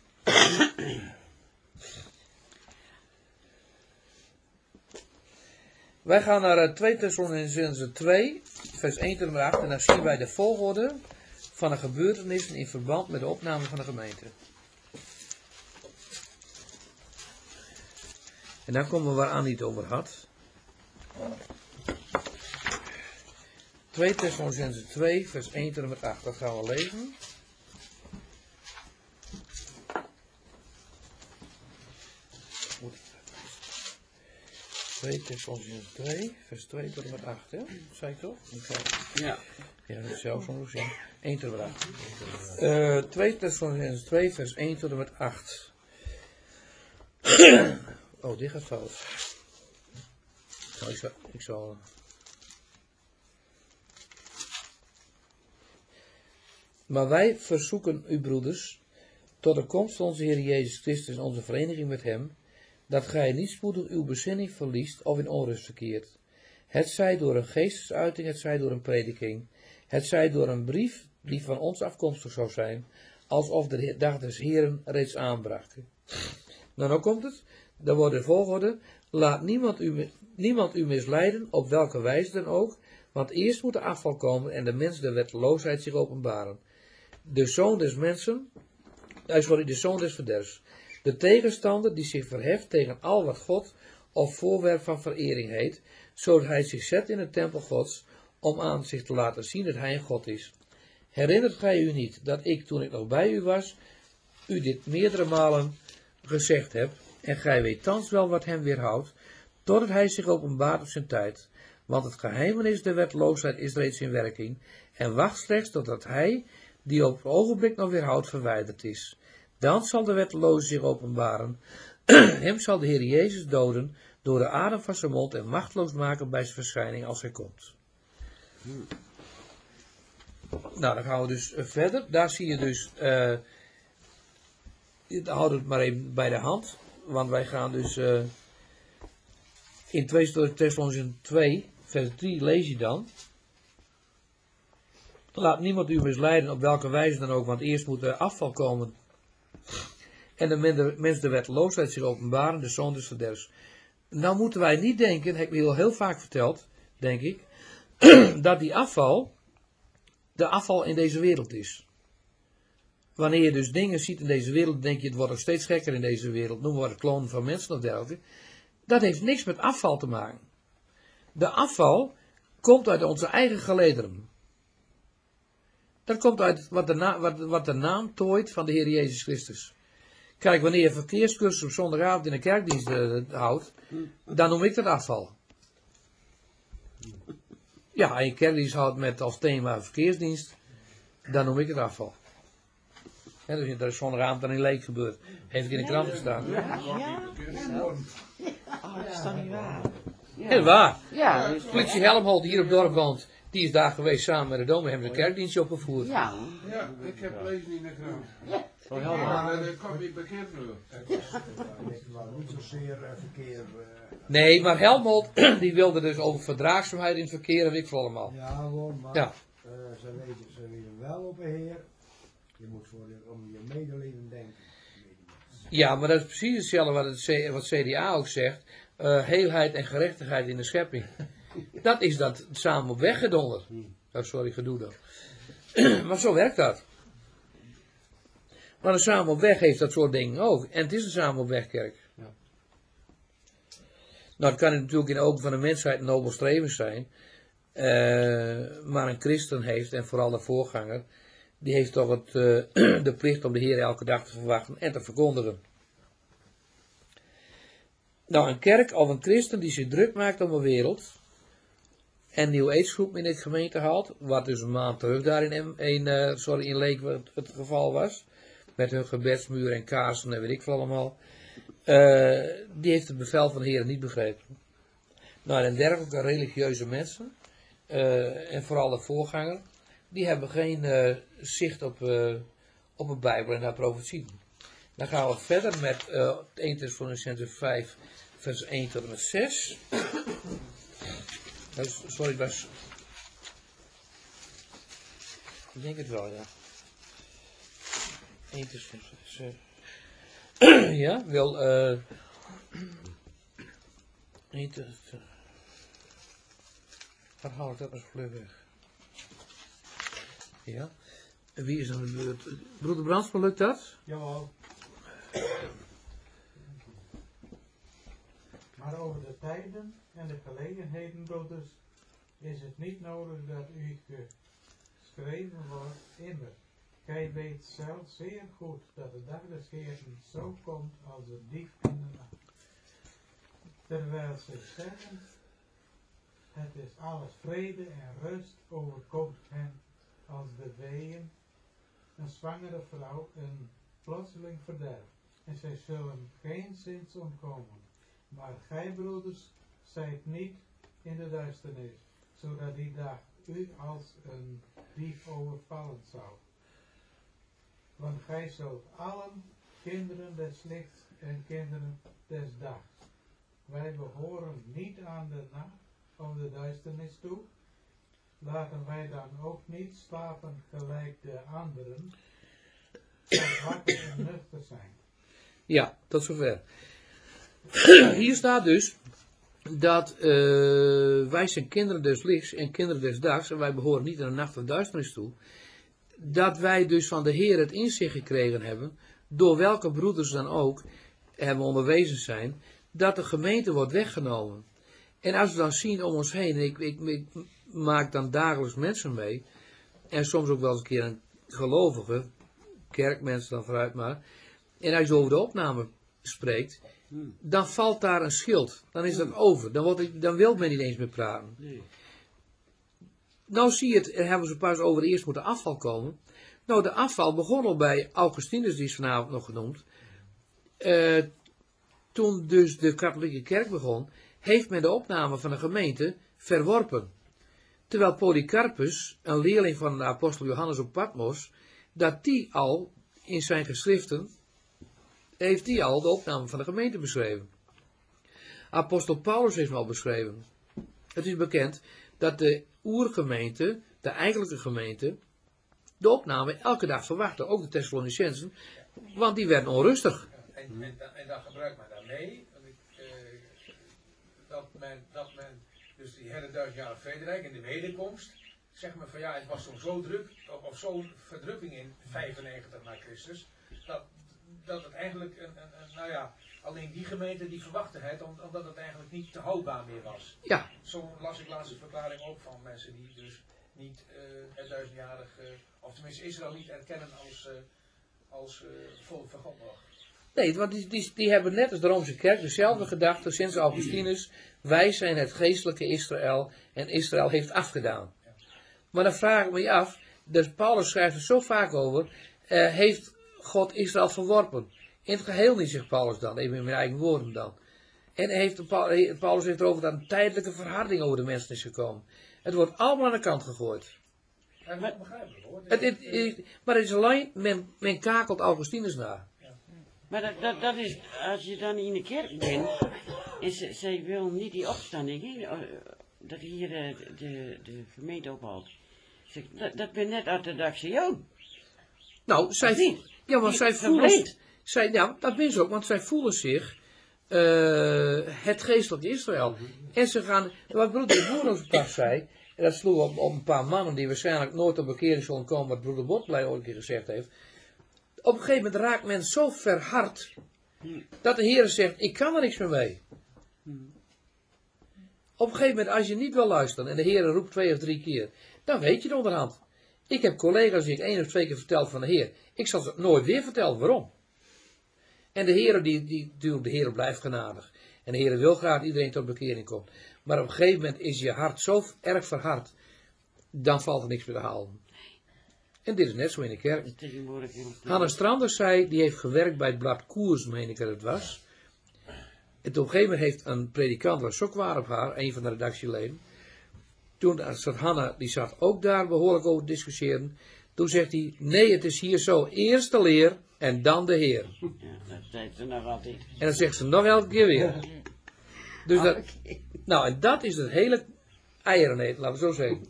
Wij gaan naar 2 Thessalonicenzen 2, vers 1 tot en met 8. En dan zien wij de volgorde van de gebeurtenissen in verband met de opname van de gemeente. En dan komen we waar Annie het over had. 2 Thessalonicenzen 2, vers 1 tot en met 8. Dat gaan we lezen. Goed. 2 Thessalonicenzen 2, vers 2 tot en met 8, hè? Zei ik toch? Ja. Ja, dat is zelfs zo zien. 1 tot en met 8. 2 Thessalonicenzen 2, vers 1 tot en met 8. Oh, dit gaat fout. Ik zal... Maar wij verzoeken u, broeders, tot de komst van onze Heer Jezus Christus en onze vereniging met hem, dat gij niet spoedig uw bezinning verliest of in onrust verkeert. Het zij door een geestesuiting, het zij door een prediking, het zij door een brief die van ons afkomstig zou zijn, alsof de dag des Heeren reeds aanbracht. Nou, nou komt het. Dan wordt de volgorde: laat niemand u misleiden, op welke wijze dan ook, want eerst moet de afval komen en de mens de wetteloosheid zich openbaren. De zoon des verderfs. De tegenstander die zich verheft tegen al wat God of voorwerp van verering heet, zodat hij zich zet in de tempel Gods, om aan zich te laten zien dat hij een God is. Herinnert gij u niet dat ik, toen ik nog bij u was, u dit meerdere malen gezegd heb, en gij weet thans wel wat hem weerhoudt, totdat hij zich openbaart op zijn tijd. Want het geheimenis der wetteloosheid is reeds in werking, en wacht slechts totdat hij, die op het ogenblik nog weerhoudt, verwijderd is. Dan zal de wetteloze zich openbaren. Hem zal de Heer Jezus doden, door de adem van zijn mond en machteloos maken bij zijn verschijning als hij komt. Nou, dan gaan we dus verder. Daar zie je dus, houd het maar even bij de hand, want wij gaan dus in 2 Thessalonicenzen 2, vers 3 lees je dan. Laat niemand u misleiden op welke wijze dan ook, want eerst moet er afval komen. En de mens de wetteloosheid zich openbaren, de zoon des verderfs. Nou moeten wij niet denken, heb ik al heel vaak verteld, denk ik, dat die afval de afval in deze wereld is. wanneer je dus dingen ziet in deze wereld, denk je het wordt nog steeds gekker in deze wereld, noem maar het klonen van mensen of dergelijke. Dat heeft niks met afval te maken. De afval komt uit onze eigen gelederen. Dat komt uit wat de naam tooit van de Heer Jezus Christus. Kijk, wanneer je verkeerscursus op zondagavond in de kerkdienst houdt, dan noem ik dat afval. Ja, en je kerkdienst houdt met als thema verkeersdienst, dan noem ik het afval. Ja, dus dat is zondagavond dan in Leek gebeurd. Heeft ik in de krant gestaan. Ja. Oh, dat is dan niet waar. Heel waar. Ja, dus- Politie Helmholt, die hier op het dorp woont, die is daar geweest samen met de dominee, hebben ze een kerkdienstje opgevoerd. Ja. Ja, ik heb lezen in de krant. Ja. Maar dat komt niet bekend nu. Het was niet zozeer verkeer. Nee, maar Helmholt, die wilde dus over verdraagzaamheid in het verkeer, en weet ik veel allemaal. Ja, gewoon, maar Ja. ze weten wel op een Heer. Je moet om je medeleven denken. Ja, maar dat is precies hetzelfde wat CDA ook zegt. Heelheid en gerechtigheid in de schepping. Dat is dat samen op weg gedonderd. Oh, sorry, gedoe dan. Maar zo werkt dat. Maar een samen op weg heeft dat soort dingen ook. En het is een samen op weg kerk. Ja. Nou, het kan natuurlijk in de ogen van de mensheid een nobel streven zijn. Maar een christen heeft, en vooral de voorganger, die heeft toch de plicht om de Heer elke dag te verwachten en te verkondigen. Nou, een kerk of een christen die zich druk maakt om een wereld en Nieuw Aidsgroep in de gemeente haalt, wat dus een maand terug daar in Leek het geval was, met hun gebedsmuur en kaarsen en weet ik veel allemaal, die heeft het bevel van de Heer niet begrepen. Nou, en dergelijke religieuze mensen, en vooral de voorganger, die hebben geen zicht op de Bijbel en haar profetie. Dan gaan we verder met 1 Thessalonicenzen 5, vers 1 tot en met 6. Sorry, het was... Ik denk het wel, ja. 1 Thessalonicenzen 6. Ja, wel... 1 Thessalonicenzen... Waar haal ik dat als vlug weg? Ja. En wie is dan de beurt? Broeder Brandsma, lukt dat? Jawel. Maar over de tijden en de gelegenheden, broeders, is het niet nodig dat u geschreven wordt. Immers, gij weet zelf zeer goed dat de dag des Heeren zo komt als een dief in de nacht. Terwijl ze zeggen, het is alles vrede en rust, overkomt hen als de weeën een zwangere vrouw een plotseling verderf. En zij zullen geen zins ontkomen. Maar gij, broeders, zijt niet in de duisternis, zodat die dag u als een dief overvallen zou. Want gij zult allen kinderen des lichts en kinderen des dags. Wij behoren niet aan de nacht of de duisternis toe. Laten wij dan ook niet slapen gelijk de anderen, maar wakker en nuchter zijn. Ja, tot zover. Hier staat dus dat wij zijn kinderen des lichts en kinderen des dags en wij behoren niet aan de nacht of duisternis toe. Dat wij dus van de Heer het inzicht gekregen hebben, door welke broeders dan ook hebben onderwezen zijn, dat de gemeente wordt weggenomen. En als we dan zien om ons heen, ik maak dan dagelijks mensen mee, en soms ook wel eens een keer een gelovige, kerkmensen dan vooruit maar, en als je over de opname spreekt, dan valt daar een schild, dan is dat over, dan wil men niet eens meer praten. Nee. Nou zie je het, en hebben we zo pas over eerst moet de afval komen. Nou, de afval begon al bij Augustinus, die is vanavond nog genoemd. Toen dus de katholieke kerk begon, heeft men de opname van de gemeente verworpen. Terwijl Polycarpus, een leerling van de apostel Johannes op Patmos, dat die al in zijn geschriften, heeft die al de opname van de gemeente beschreven. Apostel Paulus heeft hem al beschreven. Het is bekend dat de oergemeente, de eigenlijke gemeente, de opname elke dag verwachtte, ook de Thessalonicensen, want die werden onrustig. En dat gebruikt men daarmee, dat men dus die hele 1000-jarig vrederijk en de wederkomst, zeg maar van ja, het was zo druk, of zo'n verdrukking in 95 na Christus, dat het eigenlijk nou ja, alleen die gemeente die verwachtte het, omdat het eigenlijk niet te houdbaar meer was. Ja. Zo las ik laatst een verklaring ook van mensen die dus niet het 1000-jarig, of tenminste Israël niet erkennen als volk van God nog. Nee, want die hebben net als de Romeinse kerk dezelfde gedachte sinds Augustinus. Wij zijn het geestelijke Israël en Israël heeft afgedaan. Maar dan vraag ik me af, dus Paulus schrijft er zo vaak over, heeft God Israël verworpen? In het geheel niet, zegt Paulus dan, even in mijn eigen woorden dan. En Paulus heeft erover dat een tijdelijke verharding over de mensen is gekomen. Het wordt allemaal aan de kant gegooid. Dat is onbegrijpelijk hoor. Maar het is alleen, men kakelt Augustinus na. Maar dat is, als je dan in de kerk bent, zij wil niet die opstanding, dat hier de gemeente ophoudt. Dat ben net orthodoxe Joden. Nou, zij voelen, ja, dat ben ze ook, want zij voelen zich het geestelijke Israël. En ze gaan, wat broeder de Boer op een dag zei, en dat sloeg op een paar mannen die waarschijnlijk nooit op bekering zullen komen, wat broeder Botblij ooit een keer gezegd heeft. Op een gegeven moment raakt men zo verhard, dat de Heer zegt, ik kan er niks meer mee. Op een gegeven moment, als je niet wil luisteren, en de Heer roept 2 of 3 keer, dan weet je het onderhand. Ik heb collega's die ik 1 of 2 keer vertel van de Heer. Ik zal ze nooit weer vertellen, waarom? En de Heer, de Heer blijft genadig. En de Heer wil graag dat iedereen tot bekering komt. Maar op een gegeven moment is je hart zo erg verhard, dan valt er niks meer te halen. En dit is net zo in de kerk. Hanne Stranders zei, die heeft gewerkt bij het blad Koers, meen ik dat het was. En op een gegeven moment heeft een predikant, was zo kwaad op haar, een van de redactieleden. Toen zat Hanne, die zat ook daar behoorlijk over te discussiëren. Toen zegt hij, nee, het is hier zo, eerst de leer en dan de Heer. Ja, dat zegt ze nog altijd. En dat zegt ze nog elke keer weer. Dus dat, nou, en dat is het hele eiereneten, laten we zo zeggen.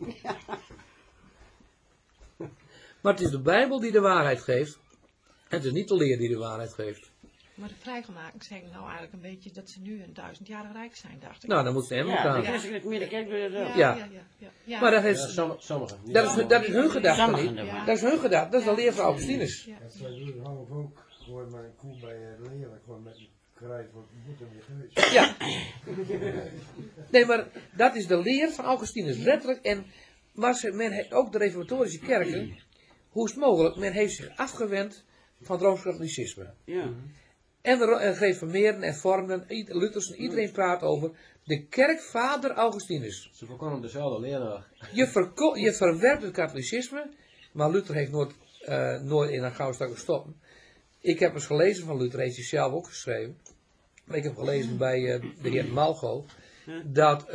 Maar het is de Bijbel die de waarheid geeft. En het is niet de leer die de waarheid geeft. Maar de vrijgemaking zeggen nou eigenlijk een beetje dat ze nu een 1000-jarig rijk zijn, dacht ik. Nou, dan moet ze helemaal gaan. Ja, dat is het middenkerk weer wel. Ja. Maar dat is, sommigen. Dat is hun gedachte niet. Dat is hun gedachte. Dat is de leer van Augustinus. Dat zijn half ook gewoon maar een koe bij het leren. Gewoon met een krijt wordt moeten weer geweest. Ja. Nee, maar dat is de leer van Augustinus. Letterlijk. En men heeft ook de reformatorische kerken. Hoe is het mogelijk? Men heeft zich afgewend van het Rooms-Katholicisme. Ja. En de gereformeerden en vormden, Luthers en iedereen praat over de kerkvader Augustinus. Ze voorkomen dezelfde leraar. Je verwerpt het katholicisme, maar Luther heeft nooit in een gouden stak gestopt. Ik heb eens gelezen van Luther, heeft hij zelf ook geschreven. Maar ik heb gelezen bij de heer Malgo, dat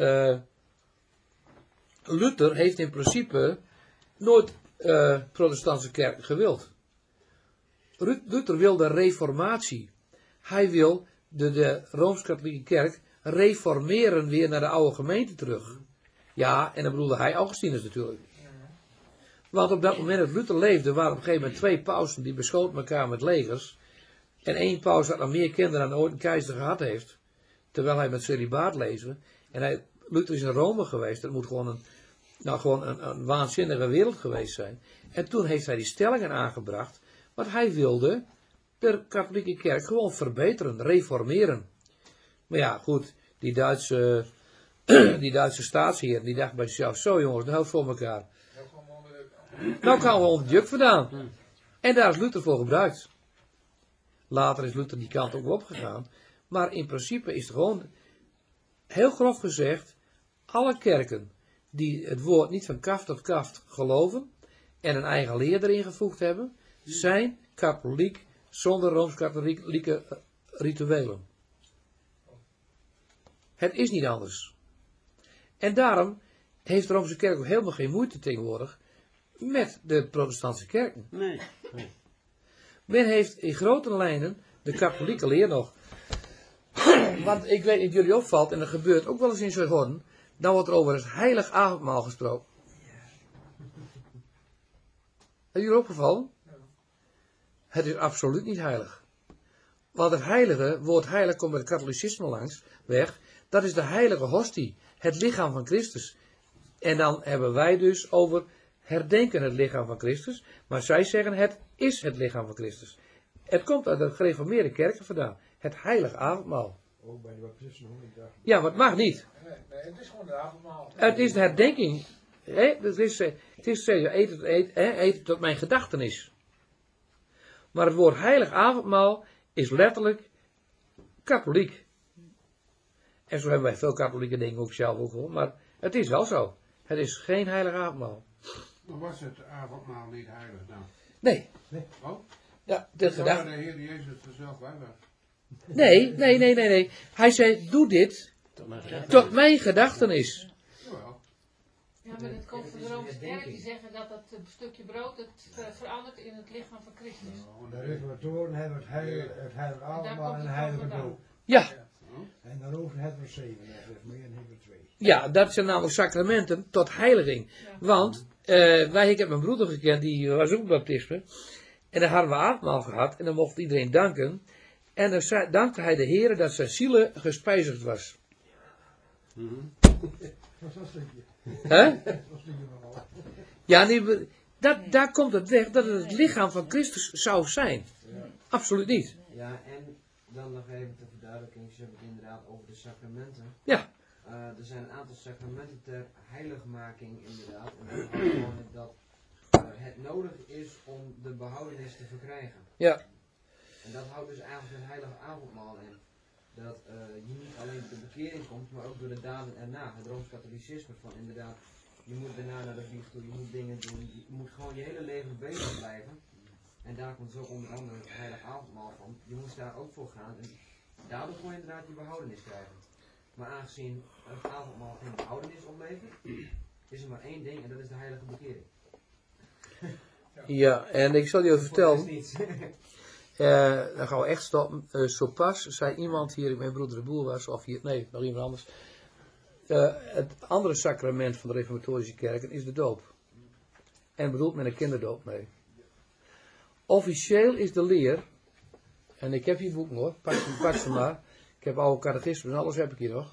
Luther heeft in principe nooit protestantse kerk gewild. Luther wil de reformatie. Hij wil de Rooms-Katholieke kerk reformeren weer naar de oude gemeente terug. Ja, en dan bedoelde hij Augustinus natuurlijk. Want op dat moment dat Luther leefde, waren op een gegeven moment 2 pausen die beschoten elkaar met legers. En 1 paus had nog meer kinderen dan ooit een keizer gehad heeft. Terwijl hij met celibaat leefde. En Luther is in Rome geweest. Dat moet gewoon een waanzinnige wereld geweest zijn. En toen heeft hij die stellingen aangebracht. Want hij wilde de katholieke kerk gewoon verbeteren, reformeren. Maar ja, goed, die Duitse staatsheer, die dacht bij zichzelf, zo jongens, nou voor elkaar. Nou gaan we onder de juk vandaan. En daar is Luther voor gebruikt. Later is Luther die kant ook opgegaan. Maar in principe is het gewoon, heel grof gezegd, alle kerken die het woord niet van kaft tot kaft geloven en een eigen leer erin gevoegd hebben, zijn katholiek zonder Rooms-Katholieke rituelen. Het is niet anders. En daarom heeft de Roomse kerk ook helemaal geen moeite tegenwoordig met de protestantse kerken. Nee. Men heeft in grote lijnen de katholieke leer nog. Want ik weet niet of jullie opvalt, en dat gebeurt ook wel eens in Zuid-Horden, dan wordt er over het heilig avondmaal gesproken. Heb jullie opgevallen? Het is absoluut niet heilig. Want het heilige, woord heilig komt bij het katholicisme langs weg. Dat is de heilige hostie. Het lichaam van Christus. En dan hebben wij dus over herdenken het lichaam van Christus. Maar zij zeggen het is het lichaam van Christus. Het komt uit de gereformeerde kerken vandaan. Het heilige avondmaal. Ook bij de baptisten nog niet. Ja, maar het mag niet. Nee, het is gewoon de avondmaal. Het is de herdenking. Het is zeggen, eet het tot mijn gedachtenis. Maar het woord heilig avondmaal is letterlijk katholiek. En zo hebben wij veel katholieke dingen ook zelf ook hoor. Maar het is wel zo. Het is geen heilig avondmaal. Maar was het avondmaal niet heilig dan? Nee. Oh? Ja, de gedachte. de Heer Jezus er zelf bij was. Nee. Hij zei, doe dit tot mijn gedachtenis. Ja, maar het komt van de Romeinse kerk die zeggen dat dat stukje brood het verandert in het lichaam van Christus. De reformatoren hebben het heilige avondmaal en het heilige brood. Ja. En daarover hebben we 7, meer en hebben we 2. Ja, dat zijn namelijk sacramenten tot heiliging. Want ik heb mijn broeder gekend, die was ook baptisme. En daar hadden we avondmaal gehad en dan mocht iedereen danken. En dan dankte hij de Heer dat zijn ziel gespijzigd was. Dat is een stukje. Hè? Ja, nee, daar komt het weg dat het lichaam van Christus zou zijn. Absoluut niet. Ja, en dan nog even ter verduidelijking, ze hebben het inderdaad over de sacramenten. Ja. Er zijn een aantal sacramenten ter heiligmaking inderdaad. En dat houdt gewoon dat het nodig is om de behoudenis te verkrijgen. Ja. En dat houdt dus eigenlijk een heilige avondmaal in. Dat je niet alleen de bekering komt, maar ook door de daden erna. Het Rooms-Katholicisme van inderdaad, je moet daarna naar de biecht toe, je moet dingen doen, je moet gewoon je hele leven bezig blijven. En daar komt zo onder andere het heilige avondmaal van. Je moest daar ook voor gaan en daardoor kon je inderdaad die behoudenis krijgen. Maar aangezien het avondmaal geen behoudenis oplevert, is er maar één ding en dat is de heilige bekering. Ja, en ik zal je vertellen. Dan gaan we echt stoppen. Zo pas zei iemand hier, mijn broeder de Boer was, of hier, nee, nog iemand anders. Het andere sacrament van de reformatorische kerken is de doop. En bedoelt men een kinderdoop mee. Officieel is de leer, en ik heb hier boeken hoor, pak ze maar. Ik heb oude catechismen en alles heb ik hier nog.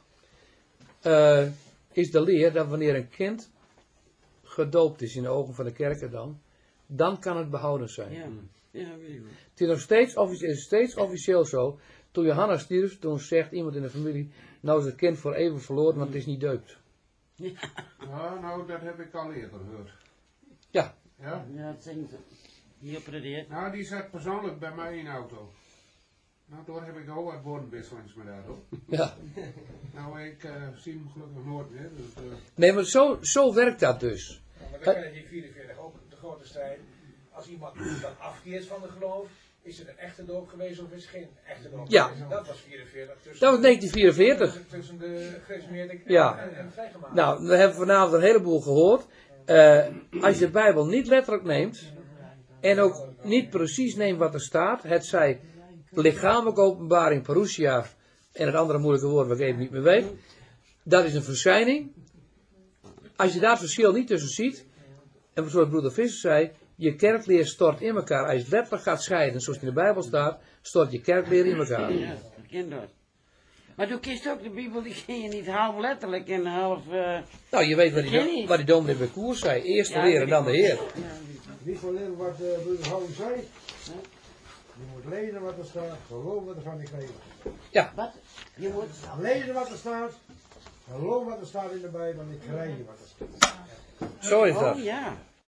Is de leer dat wanneer een kind gedoopt is in de ogen van de kerken dan kan het behouden zijn. Ja, ja, weet ik wel. Het is nog steeds officieel zo. Toen Johannes stierf, toen zegt iemand in de familie, nou is het kind voor even verloren, want het is niet deupt. Ja, nou dat heb ik al eerder gehoord. Ja. Ja? Ja, dat zijn ze. Hier predeert. Nou, die zat persoonlijk bij mij in de auto. Nou, daar heb ik ook wat woordenwisselings met haar op. Ja. Nou, ik zie hem gelukkig nooit meer. Dus, Nee, maar zo werkt dat dus. Ja, maar dan kan je hier 44 ook de grote strijd. Als iemand dan afkeert van de geloof, is het een echte doop geweest of is het geen echte doop Ja. geweest? Dat was 44. Dat was 1944. Tussen de gereformeerde Ja. en vrijgemaakt. Nou, we hebben vanavond een heleboel gehoord. Als je de Bijbel niet letterlijk neemt, en ook niet precies neemt wat er staat, het zij lichamelijke openbaring, parousia, en het andere moeilijke woord wat ik even niet meer weet, dat is een verschijning. Als je daar het verschil niet tussen ziet, en zoals broeder Visser zei, je kerkleer stort in elkaar. Als je het letterlijk gaat scheiden, zoals het in de Bijbel staat, stort je kerkleer in elkaar. Ja, dat ken dat. Maar toen kiest ook de Bijbel, die ken je niet half letterlijk en half... Nou, je weet ken wat die dominee bij Koers zei. Eerst de Ja, leer en dan de Heer. Niet voor leren wat broeder Houden zei. Je moet lezen wat er staat, geloven wat er van je krijgt. Ja. Wat? Je moet... Lezen wat er staat, geloven wat er staat in de Bijbel en krijgen wat er staat. Zo is dat. Oh ja.